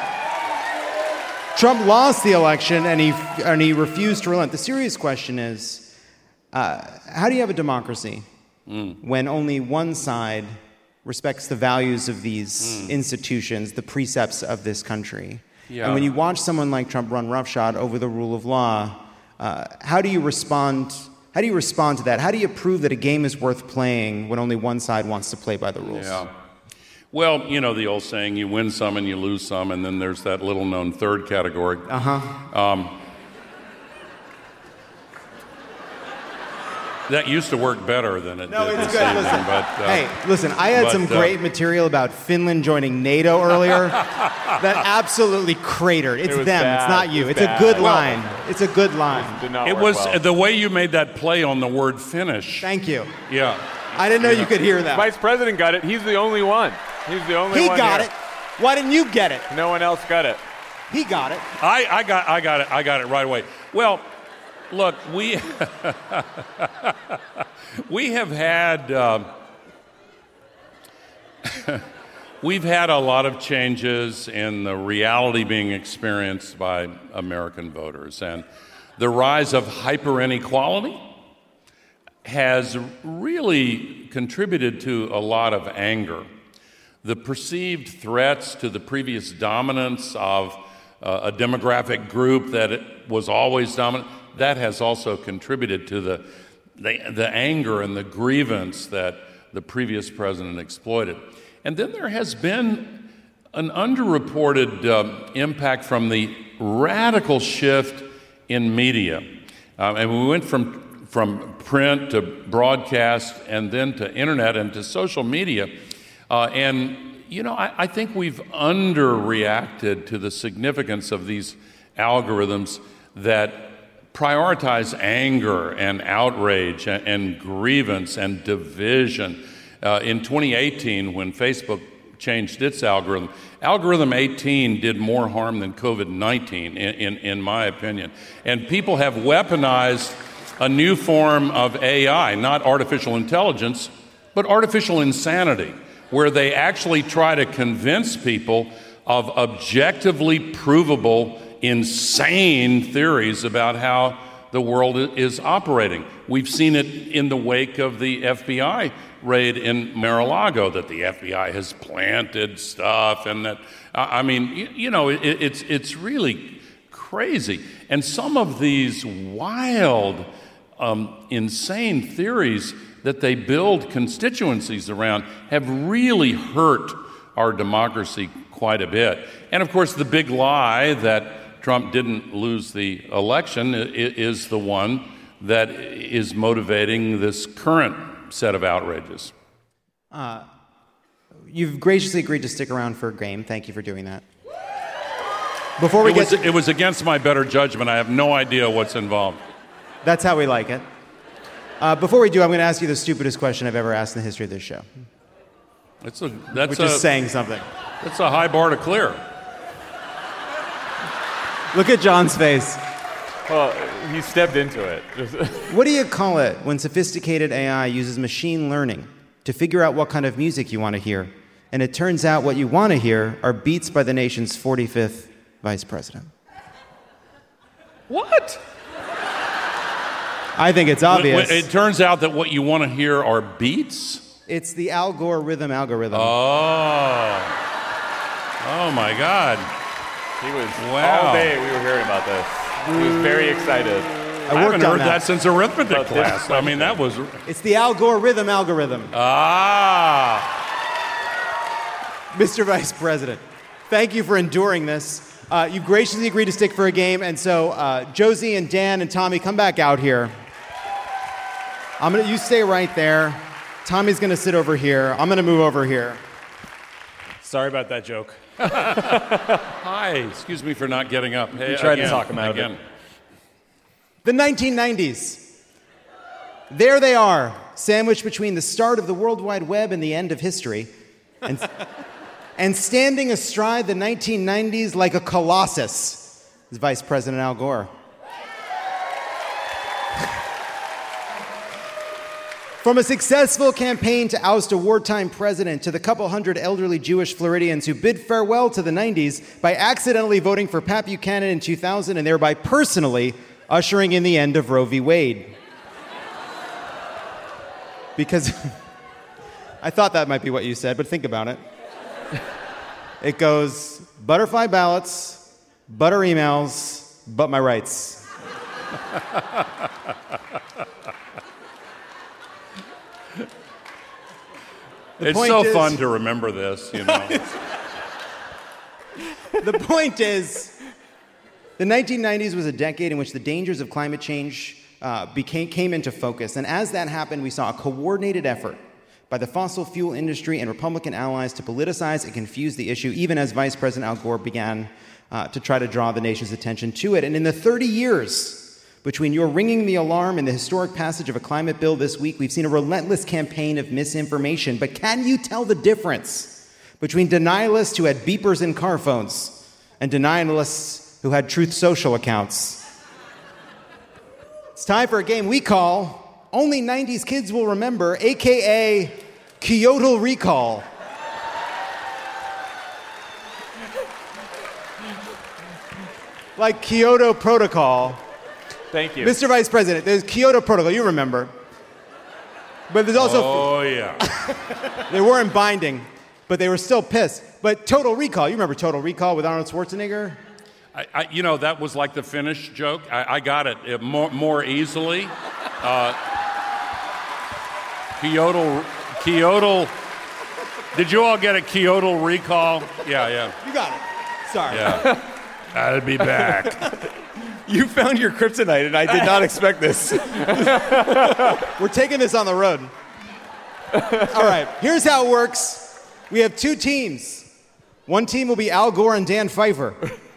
Trump lost the election, and he and he refused to relent. The serious question is, uh, how do you have a democracy mm. when only one side respects the values of these mm. institutions, the precepts of this country? Yeah. And when you watch someone like Trump run roughshod over the rule of law, uh, how do you respond? How do you respond to that? How do you prove that a game is worth playing when only one side wants to play by the rules? Yeah. Well, you know the old saying, you win some and you lose some, and then there's that little-known third category. Uh-huh. Um, that used to work better than it no, did it's this good. evening. Listen, but, uh, hey, listen, I had but, some uh, great material about Finland joining NATO earlier that absolutely cratered. It's It was them. bad. It's not you. It was it's bad. a good Well, line. It's a good line. Did not It work was well. the way you made that play on the word finish. Thank you. Yeah. I didn't know you, you know, could hear that. Vice President got it. He's the only one. He's the only he one. He got here. it. Why didn't you get it? No one else got it. He got it. I, I got I got it. I got it right away. Well, look, we we have had uh, we've had a lot of changes in the reality being experienced by American voters, and the rise of hyper inequality has really contributed to a lot of anger. The perceived threats to the previous dominance of uh, a demographic group that it was always dominant, that has also contributed to the, the, the anger and the grievance that the previous president exploited. And then there has been an underreported uh, impact from the radical shift in media. Um, and we went from, from print to broadcast and then to internet and to social media. Uh, and, you know, I, I think we've underreacted to the significance of these algorithms that prioritize anger and outrage and, and grievance and division. Uh, in twenty eighteen, when Facebook changed its algorithm, algorithm eighteen did more harm than COVID nineteen, in, in, in my opinion. And people have weaponized a new form of A I, not artificial intelligence, but artificial insanity, where they actually try to convince people of objectively provable, insane theories about how the world is operating. We've seen it in the wake of the F B I raid in Mar-a-Lago, that the F B I has planted stuff, and that, I mean, you, you know, it, it's, it's really crazy. And some of these wild, um, insane theories that they build constituencies around have really hurt our democracy quite a bit. And of course, the big lie that Trump didn't lose the election is the one that is motivating this current set of outrages. Uh, you've graciously agreed to stick around for a game. Thank you for doing that. Before we it get was, to- it was against my better judgment. I have no idea what's involved. That's how we like it. Uh, before we do, I'm going to ask you the stupidest question I've ever asked in the history of this show. It's a, that's Which a, is saying something. That's a high bar to clear. Look at John's face. Well, he stepped into it. What do you call it when sophisticated A I uses machine learning to figure out what kind of music you want to hear? And it turns out what you want to hear are beats by the nation's forty-fifth vice president. What? I think it's obvious. It turns out that what you want to hear are beats? It's the Al Gore rhythm algorithm. Oh. Oh, my God. He was, wow. all day we were hearing about this. He was very excited. I, I haven't heard that. that since arithmetic about class. I mean, that was... It's the Al Gore rhythm algorithm. Ah. Mister Vice President, thank you for enduring this. Uh, you graciously agreed to stick for a game, and so uh, Josie and Dan and Tommy, come back out here. I'm gonna, you stay right there. Tommy's going to sit over here. I'm going to move over here. Sorry about that joke. Hi, excuse me for not getting up. Hey, we tried again, to talk him out again. of it. The nineteen nineties. There they are, sandwiched between the start of the World Wide Web and the end of history. And, and standing astride the nineteen nineties like a colossus is Vice President Al Gore. From a successful campaign to oust a wartime president to the couple hundred elderly Jewish Floridians who bid farewell to the nineties by accidentally voting for Pat Buchanan in two thousand and thereby personally ushering in the end of Roe v. Wade. Because I thought that might be what you said, but think about it. It goes, butterfly ballots, butter emails, but my rights. It's so is, fun to remember this, you know. The point is, the nineteen nineties was a decade in which the dangers of climate change uh, became, came into focus. And as that happened, we saw a coordinated effort by the fossil fuel industry and Republican allies to politicize and confuse the issue, even as Vice President Al Gore began uh, to try to draw the nation's attention to it. And in the thirty years Between your ringing the alarm and the historic passage of a climate bill this week, we've seen a relentless campaign of misinformation. But can you tell the difference between denialists who had beepers in car phones and denialists who had Truth Social accounts? It's time for a game we call Only nineties Kids Will Remember, a k a. Kyoto Recall. Like Kyoto Protocol. Thank you. Mister Vice President, there's Kyoto Protocol, you remember. But there's also... Oh, yeah. They weren't binding, but they were still pissed. But Total Recall, you remember Total Recall with Arnold Schwarzenegger? I, I, you know, that was like the Finnish joke. I, I got it, it more, more easily. Uh, Kyoto... Kyoto... Did you all get a Kyoto Recall? Yeah, yeah. You got it. Sorry. Yeah. I'll be back. You found your kryptonite, and I did not expect this. We're taking this on the road. All right, here's how it works. We have two teams. One team will be Al Gore and Dan Pfeiffer.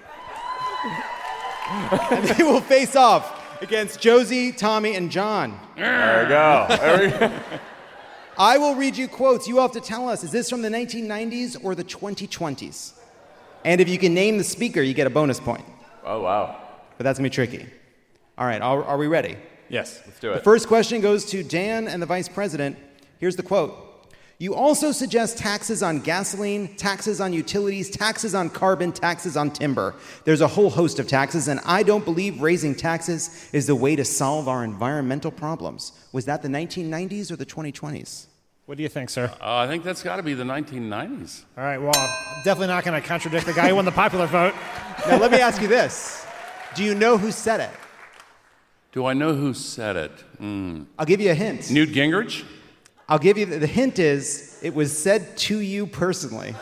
And they will face off against Josie, Tommy, and John. There we go. There we go. I will read you quotes. You have to tell us, is this from the nineteen nineties or the twenty twenties? And if you can name the speaker, you get a bonus point. Oh, wow. But that's going to be tricky. All right, are, are we ready? Yes, let's do it. The first question goes to Dan and the Vice President. Here's the quote. You also suggest taxes on gasoline, taxes on utilities, taxes on carbon, taxes on timber. There's a whole host of taxes, and I don't believe raising taxes is the way to solve our environmental problems. Was that the nineteen nineties or the twenty twenties? What do you think, sir? Uh, I think that's got to be the nineteen nineties. All right, well, I'm definitely not going to contradict the guy who won the popular vote. Now, let me ask you this. Do you know who said it? Do I know who said it? Mm. I'll give you a hint. Newt Gingrich? I'll give you the, the hint is it was said to you personally.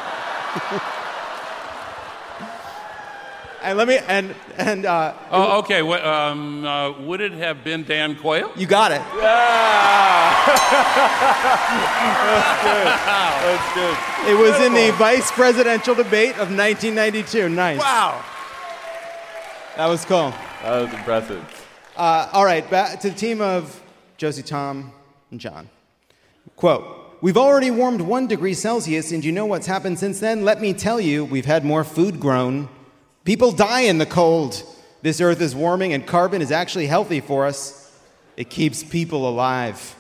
And let me and and uh, oh, okay. Well, um, uh, would it have been Dan Quayle? You got it. Yeah. That's good. That's good. It was in the vice presidential debate of nineteen ninety-two. Nice. Wow. That was cool. That was impressive. Uh, all right, back to the team of Josie, Tom, and John. Quote, we've already warmed one degree Celsius, and you know what's happened since then? Let me tell you, we've had more food grown. People die in the cold. This earth is warming, and carbon is actually healthy for us. It keeps people alive.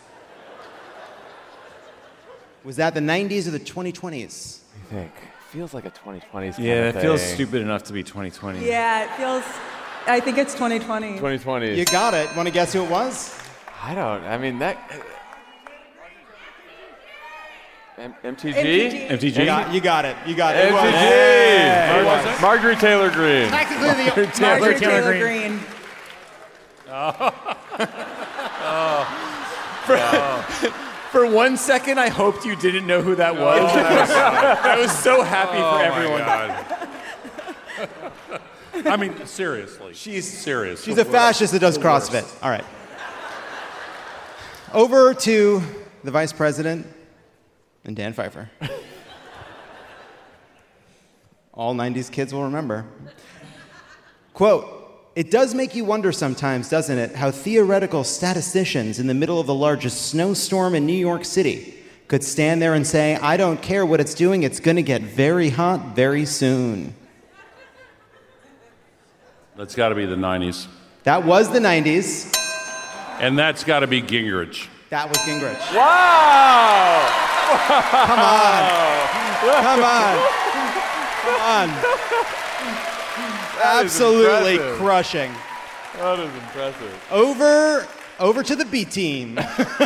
Was that the nineties or the twenty twenties? What do you think? Feels like a twenty twenties kind Yeah, of it feels thing. stupid enough to be twenty twenty. Yeah, it feels. I think it's twenty twenty. twenty twenty. You got it. Want to guess who it was? I don't. I mean that. M- MTG? M T G. M T G? You got, you got it. You got it. M T G. Yeah, it Mar- was. Marjorie Taylor Greene. Technically, the Marjorie Marjorie Taylor, Taylor Greene. Greene. For, for one second, I hoped you didn't know who that was. I was so happy Oh, for everyone. my God. I mean, seriously. She's serious. She's a fascist that does The CrossFit. worst. All right. Over to the Vice President and Dan Pfeiffer. All nineties kids will remember. Quote, it does make you wonder sometimes, doesn't it, how theoretical statisticians in the middle of the largest snowstorm in New York City could stand there and say, I don't care what it's doing, it's going to get very hot very soon. That's got to be the nineties. That was the nineties. And that's got to be Gingrich. That was Gingrich. Wow! Come on. Come on. Come on. Absolutely impressive. crushing. That is impressive. Over, over to the B team.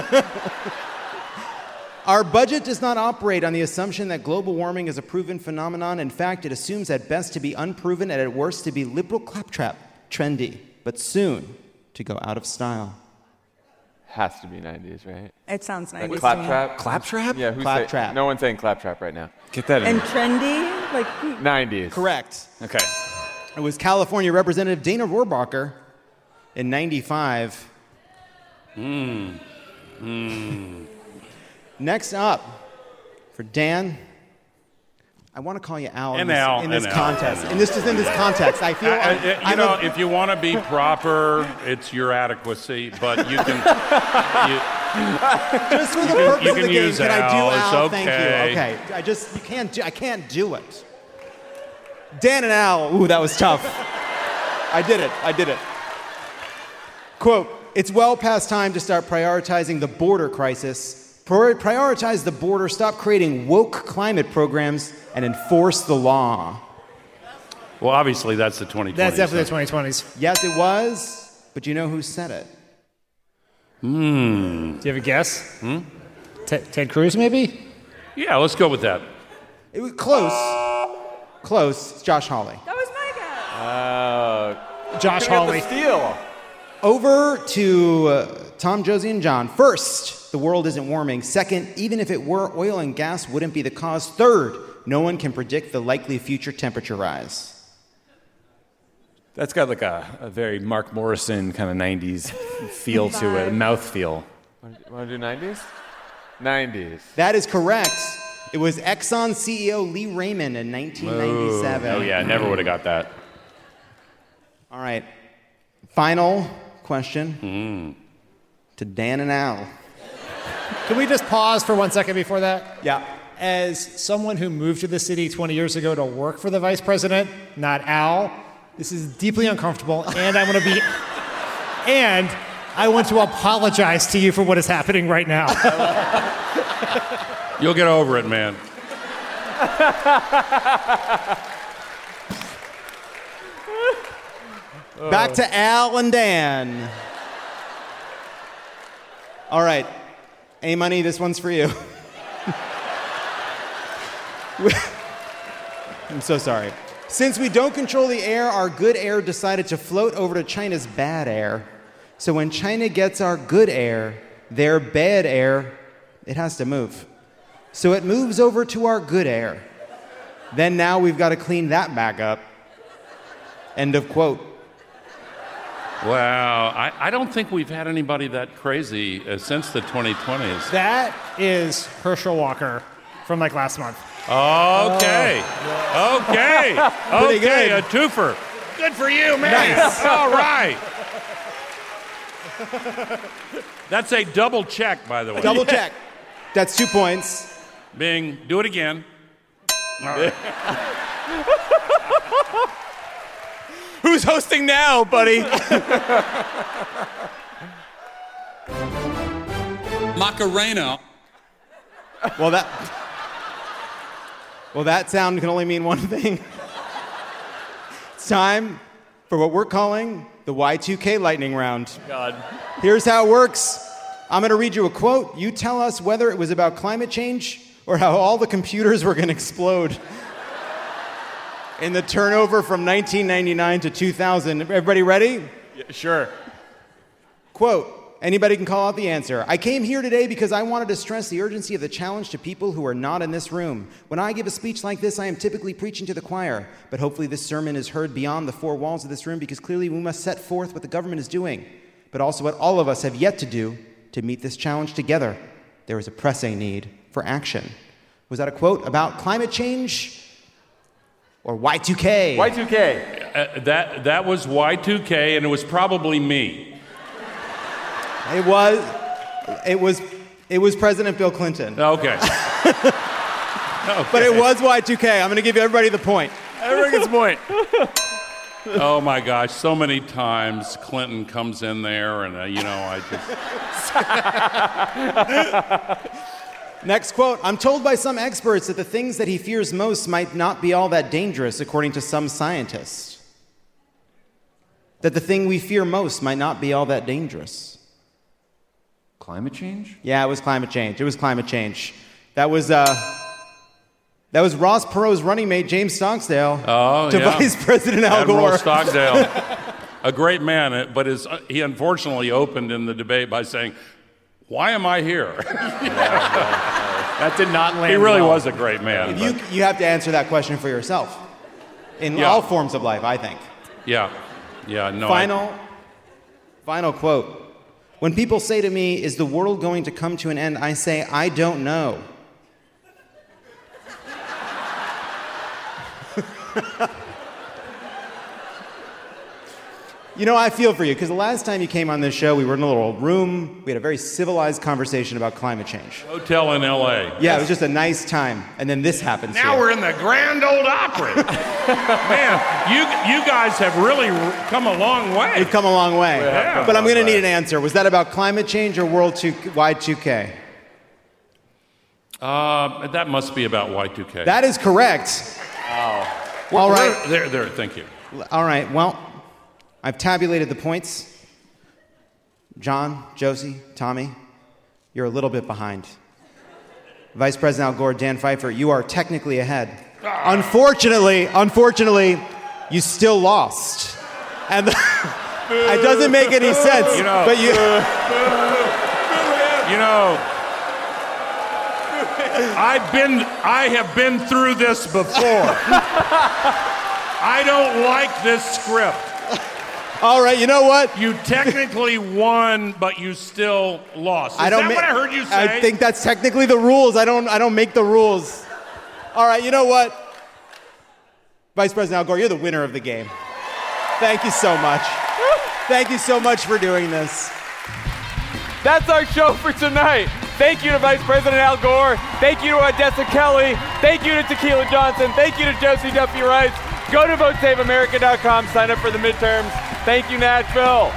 Our budget does not operate on the assumption that global warming is a proven phenomenon. In fact, it assumes at best to be unproven and at worst to be liberal claptrap, trendy, but soon to go out of style. Has to be nineties, right? It sounds nineties. Claptrap? Claptrap? Yeah, who's Claptrap. Say, no one's saying claptrap right now. Get that in. And trendy, like nineties. Correct. Okay. It was California Representative Dana Rohrabacher in ninety-five. Hmm. Hmm. Next up, for Dan, I want to call you Al in And this, Al, in this and context. Al. In this, in this context, I feel. I- I- I'm- you I'm know, a- if you want to be proper, it's your adequacy, but you can. you, just for the you can- purpose you of the can game, use can I do Al, Al? it's Thank you. okay. Okay. I just you can't do. I can't do it. Dan and Al. Ooh, that was tough. I did it. I did it. Quote: It's well past time to start prioritizing the border crisis. Prior- prioritize the border. Stop creating woke climate programs and enforce the law. Well, obviously, that's the twenty twenties. That's definitely the twenty twenties. Yes, it was, but you know who said it? Hmm. Do you have a guess? Hmm? Ted, Ted Cruz, maybe? Yeah, let's go with that. It was close. Close. It's Josh Hawley. Uh, Josh gonna Hawley. get the steal. Over to uh, Tom, Josie, and John. First, the world isn't warming. Second, even if it were, oil and gas wouldn't be the cause. Third, no one can predict the likely future temperature rise. That's got like a, a very Mark Morrison kind of nineties feel to it, a mouth feel. Want to do nineties? nineties. That is correct. It was Exxon C E O Lee Raymond in nineteen ninety-seven. Oh, yeah, never would have got that. All right. Final question to Dan and Al. Can we just pause for one second before that? Yeah. As someone who moved to the city twenty years ago to work for the vice president, not Al, this is deeply uncomfortable, and I want to be, and I want to apologize to you for what is happening right now. You'll get over it, man. Back to Al and Dan. All right. A-Money, this one's for you. I'm so sorry. Since we don't control the air, our good air decided to float over to China's bad air. So when China gets our good air, their bad air, it has to move. So it moves over to our good air. Then now we've got to clean that back up. End of quote. Wow, I, I don't think we've had anybody that crazy uh, since the twenty twenties. That is Herschel Walker from like last month. Okay. Oh. Okay. Pretty okay, good. a twofer. Good for you, man. Nice. All right. That's a double check, by the way. Double check. That's two points. Bing, do it again. All right. Who's hosting now, buddy? Macarena. Well, that. Well, that sound can only mean one thing. It's time for what we're calling the Y two K lightning round. God. Here's how it works. I'm going to read you a quote. You tell us whether it was about climate change or how all the computers were going to explode in the turnover from nineteen ninety-nine to two thousand. Everybody ready? Yeah, sure. Quote. Anybody can call out the answer. I came here today because I wanted to stress the urgency of the challenge to people who are not in this room. When I give a speech like this, I am typically preaching to the choir. But hopefully this sermon is heard beyond the four walls of this room because clearly we must set forth what the government is doing, but also what all of us have yet to do to meet this challenge together. There is a pressing need for action. Was that a quote about climate change or Y two K? Y two K. Uh, that, that was Y two K, and it was probably me. It was, it was, it was President Bill Clinton. Okay. okay. But it was Y two K. I'm going to give everybody the point. Everyone gets a point. Oh my gosh, so many times Clinton comes in there, and uh, you know, I just. Next quote. I'm told by some experts that the things that he fears most might not be all that dangerous, according to some scientists. That the thing we fear most might not be all that dangerous. Climate change? Yeah, it was climate change. It was climate change. That was uh, that was Ross Perot's running mate, James Stockdale, Oh, to yeah. Vice President Al Admiral Gore. Stockdale, a great man, but his, he unfortunately opened in the debate by saying, "Why am I here?" That did not land He really well. was a great man. You, but- you have to answer that question for yourself. In Yeah. all forms of life, I think. yeah, yeah, no. I- Final, final quote. When people say to me, is the world going to come to an end? I say, I don't know. You know, I feel for you, because the last time you came on this show, we were in a little room. We had a very civilized conversation about climate change. Hotel in L A. Yeah, it was just a nice time. And then this happens Now here. we're in the Grand Ole Opry. Man, you you guys have really come a long way. We've come a long way. Yeah. But I'm going to need an answer. Was that about climate change or World two, Y two K? Uh, that must be about Y two K. That is correct. Oh. All right. There, there, thank you. All right, well, I've tabulated the points. John, Josie, Tommy, you're a little bit behind. Vice President Al Gore, Dan Pfeiffer, you are technically ahead. Unfortunately, unfortunately, you still lost. And it doesn't make any sense. You know, but you, you know, I've been, I have been through this before. I don't like this script. All right, you know what? You technically won, but you still lost. Is I don't that ma- what I heard you say? I think that's technically the rules. I don't. I don't make the rules. All right, you know what? Vice President Al Gore, you're the winner of the game. Thank you so much. Thank you so much for doing this. That's our show for tonight. Thank you to Vice President Al Gore. Thank you to Odessa Kelly. Thank you to Tequila Johnson. Thank you to Josie Duffy Rice. Go to vote save america dot com. Sign up for the midterms. Thank you, Nashville.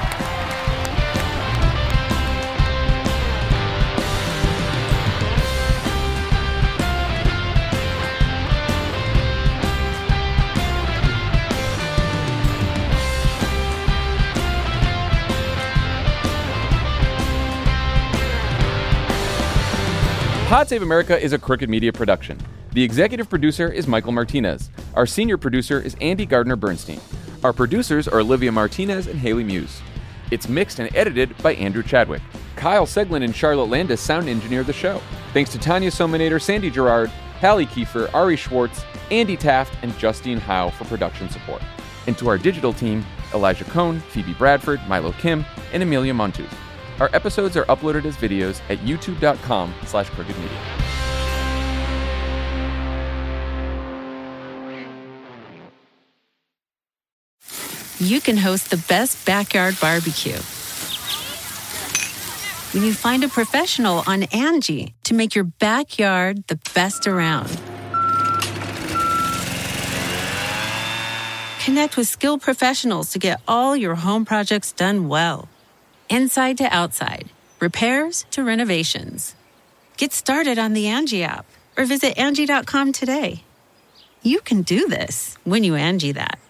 Pod Save America is a Crooked Media production. The executive producer is Michael Martinez. Our senior producer is Andy Gardner-Bernstein. Our producers are Olivia Martinez and Haley Muse. It's mixed and edited by Andrew Chadwick. Kyle Seglin and Charlotte Landis sound engineer the show. Thanks to Tanya Sominator, Sandy Gerard, Hallie Kiefer, Ari Schwartz, Andy Taft, and Justine Howe for production support. And to our digital team, Elijah Cohn, Phoebe Bradford, Milo Kim, and Amelia Montuz. Our episodes are uploaded as videos at youtube.com slash crooked media. You can host the best backyard barbecue when you find a professional on Angie to make your backyard the best around. Connect with skilled professionals to get all your home projects done well. Inside to outside, repairs to renovations. Get started on the Angie app or visit Angie dot com today. You can do this when you Angie that.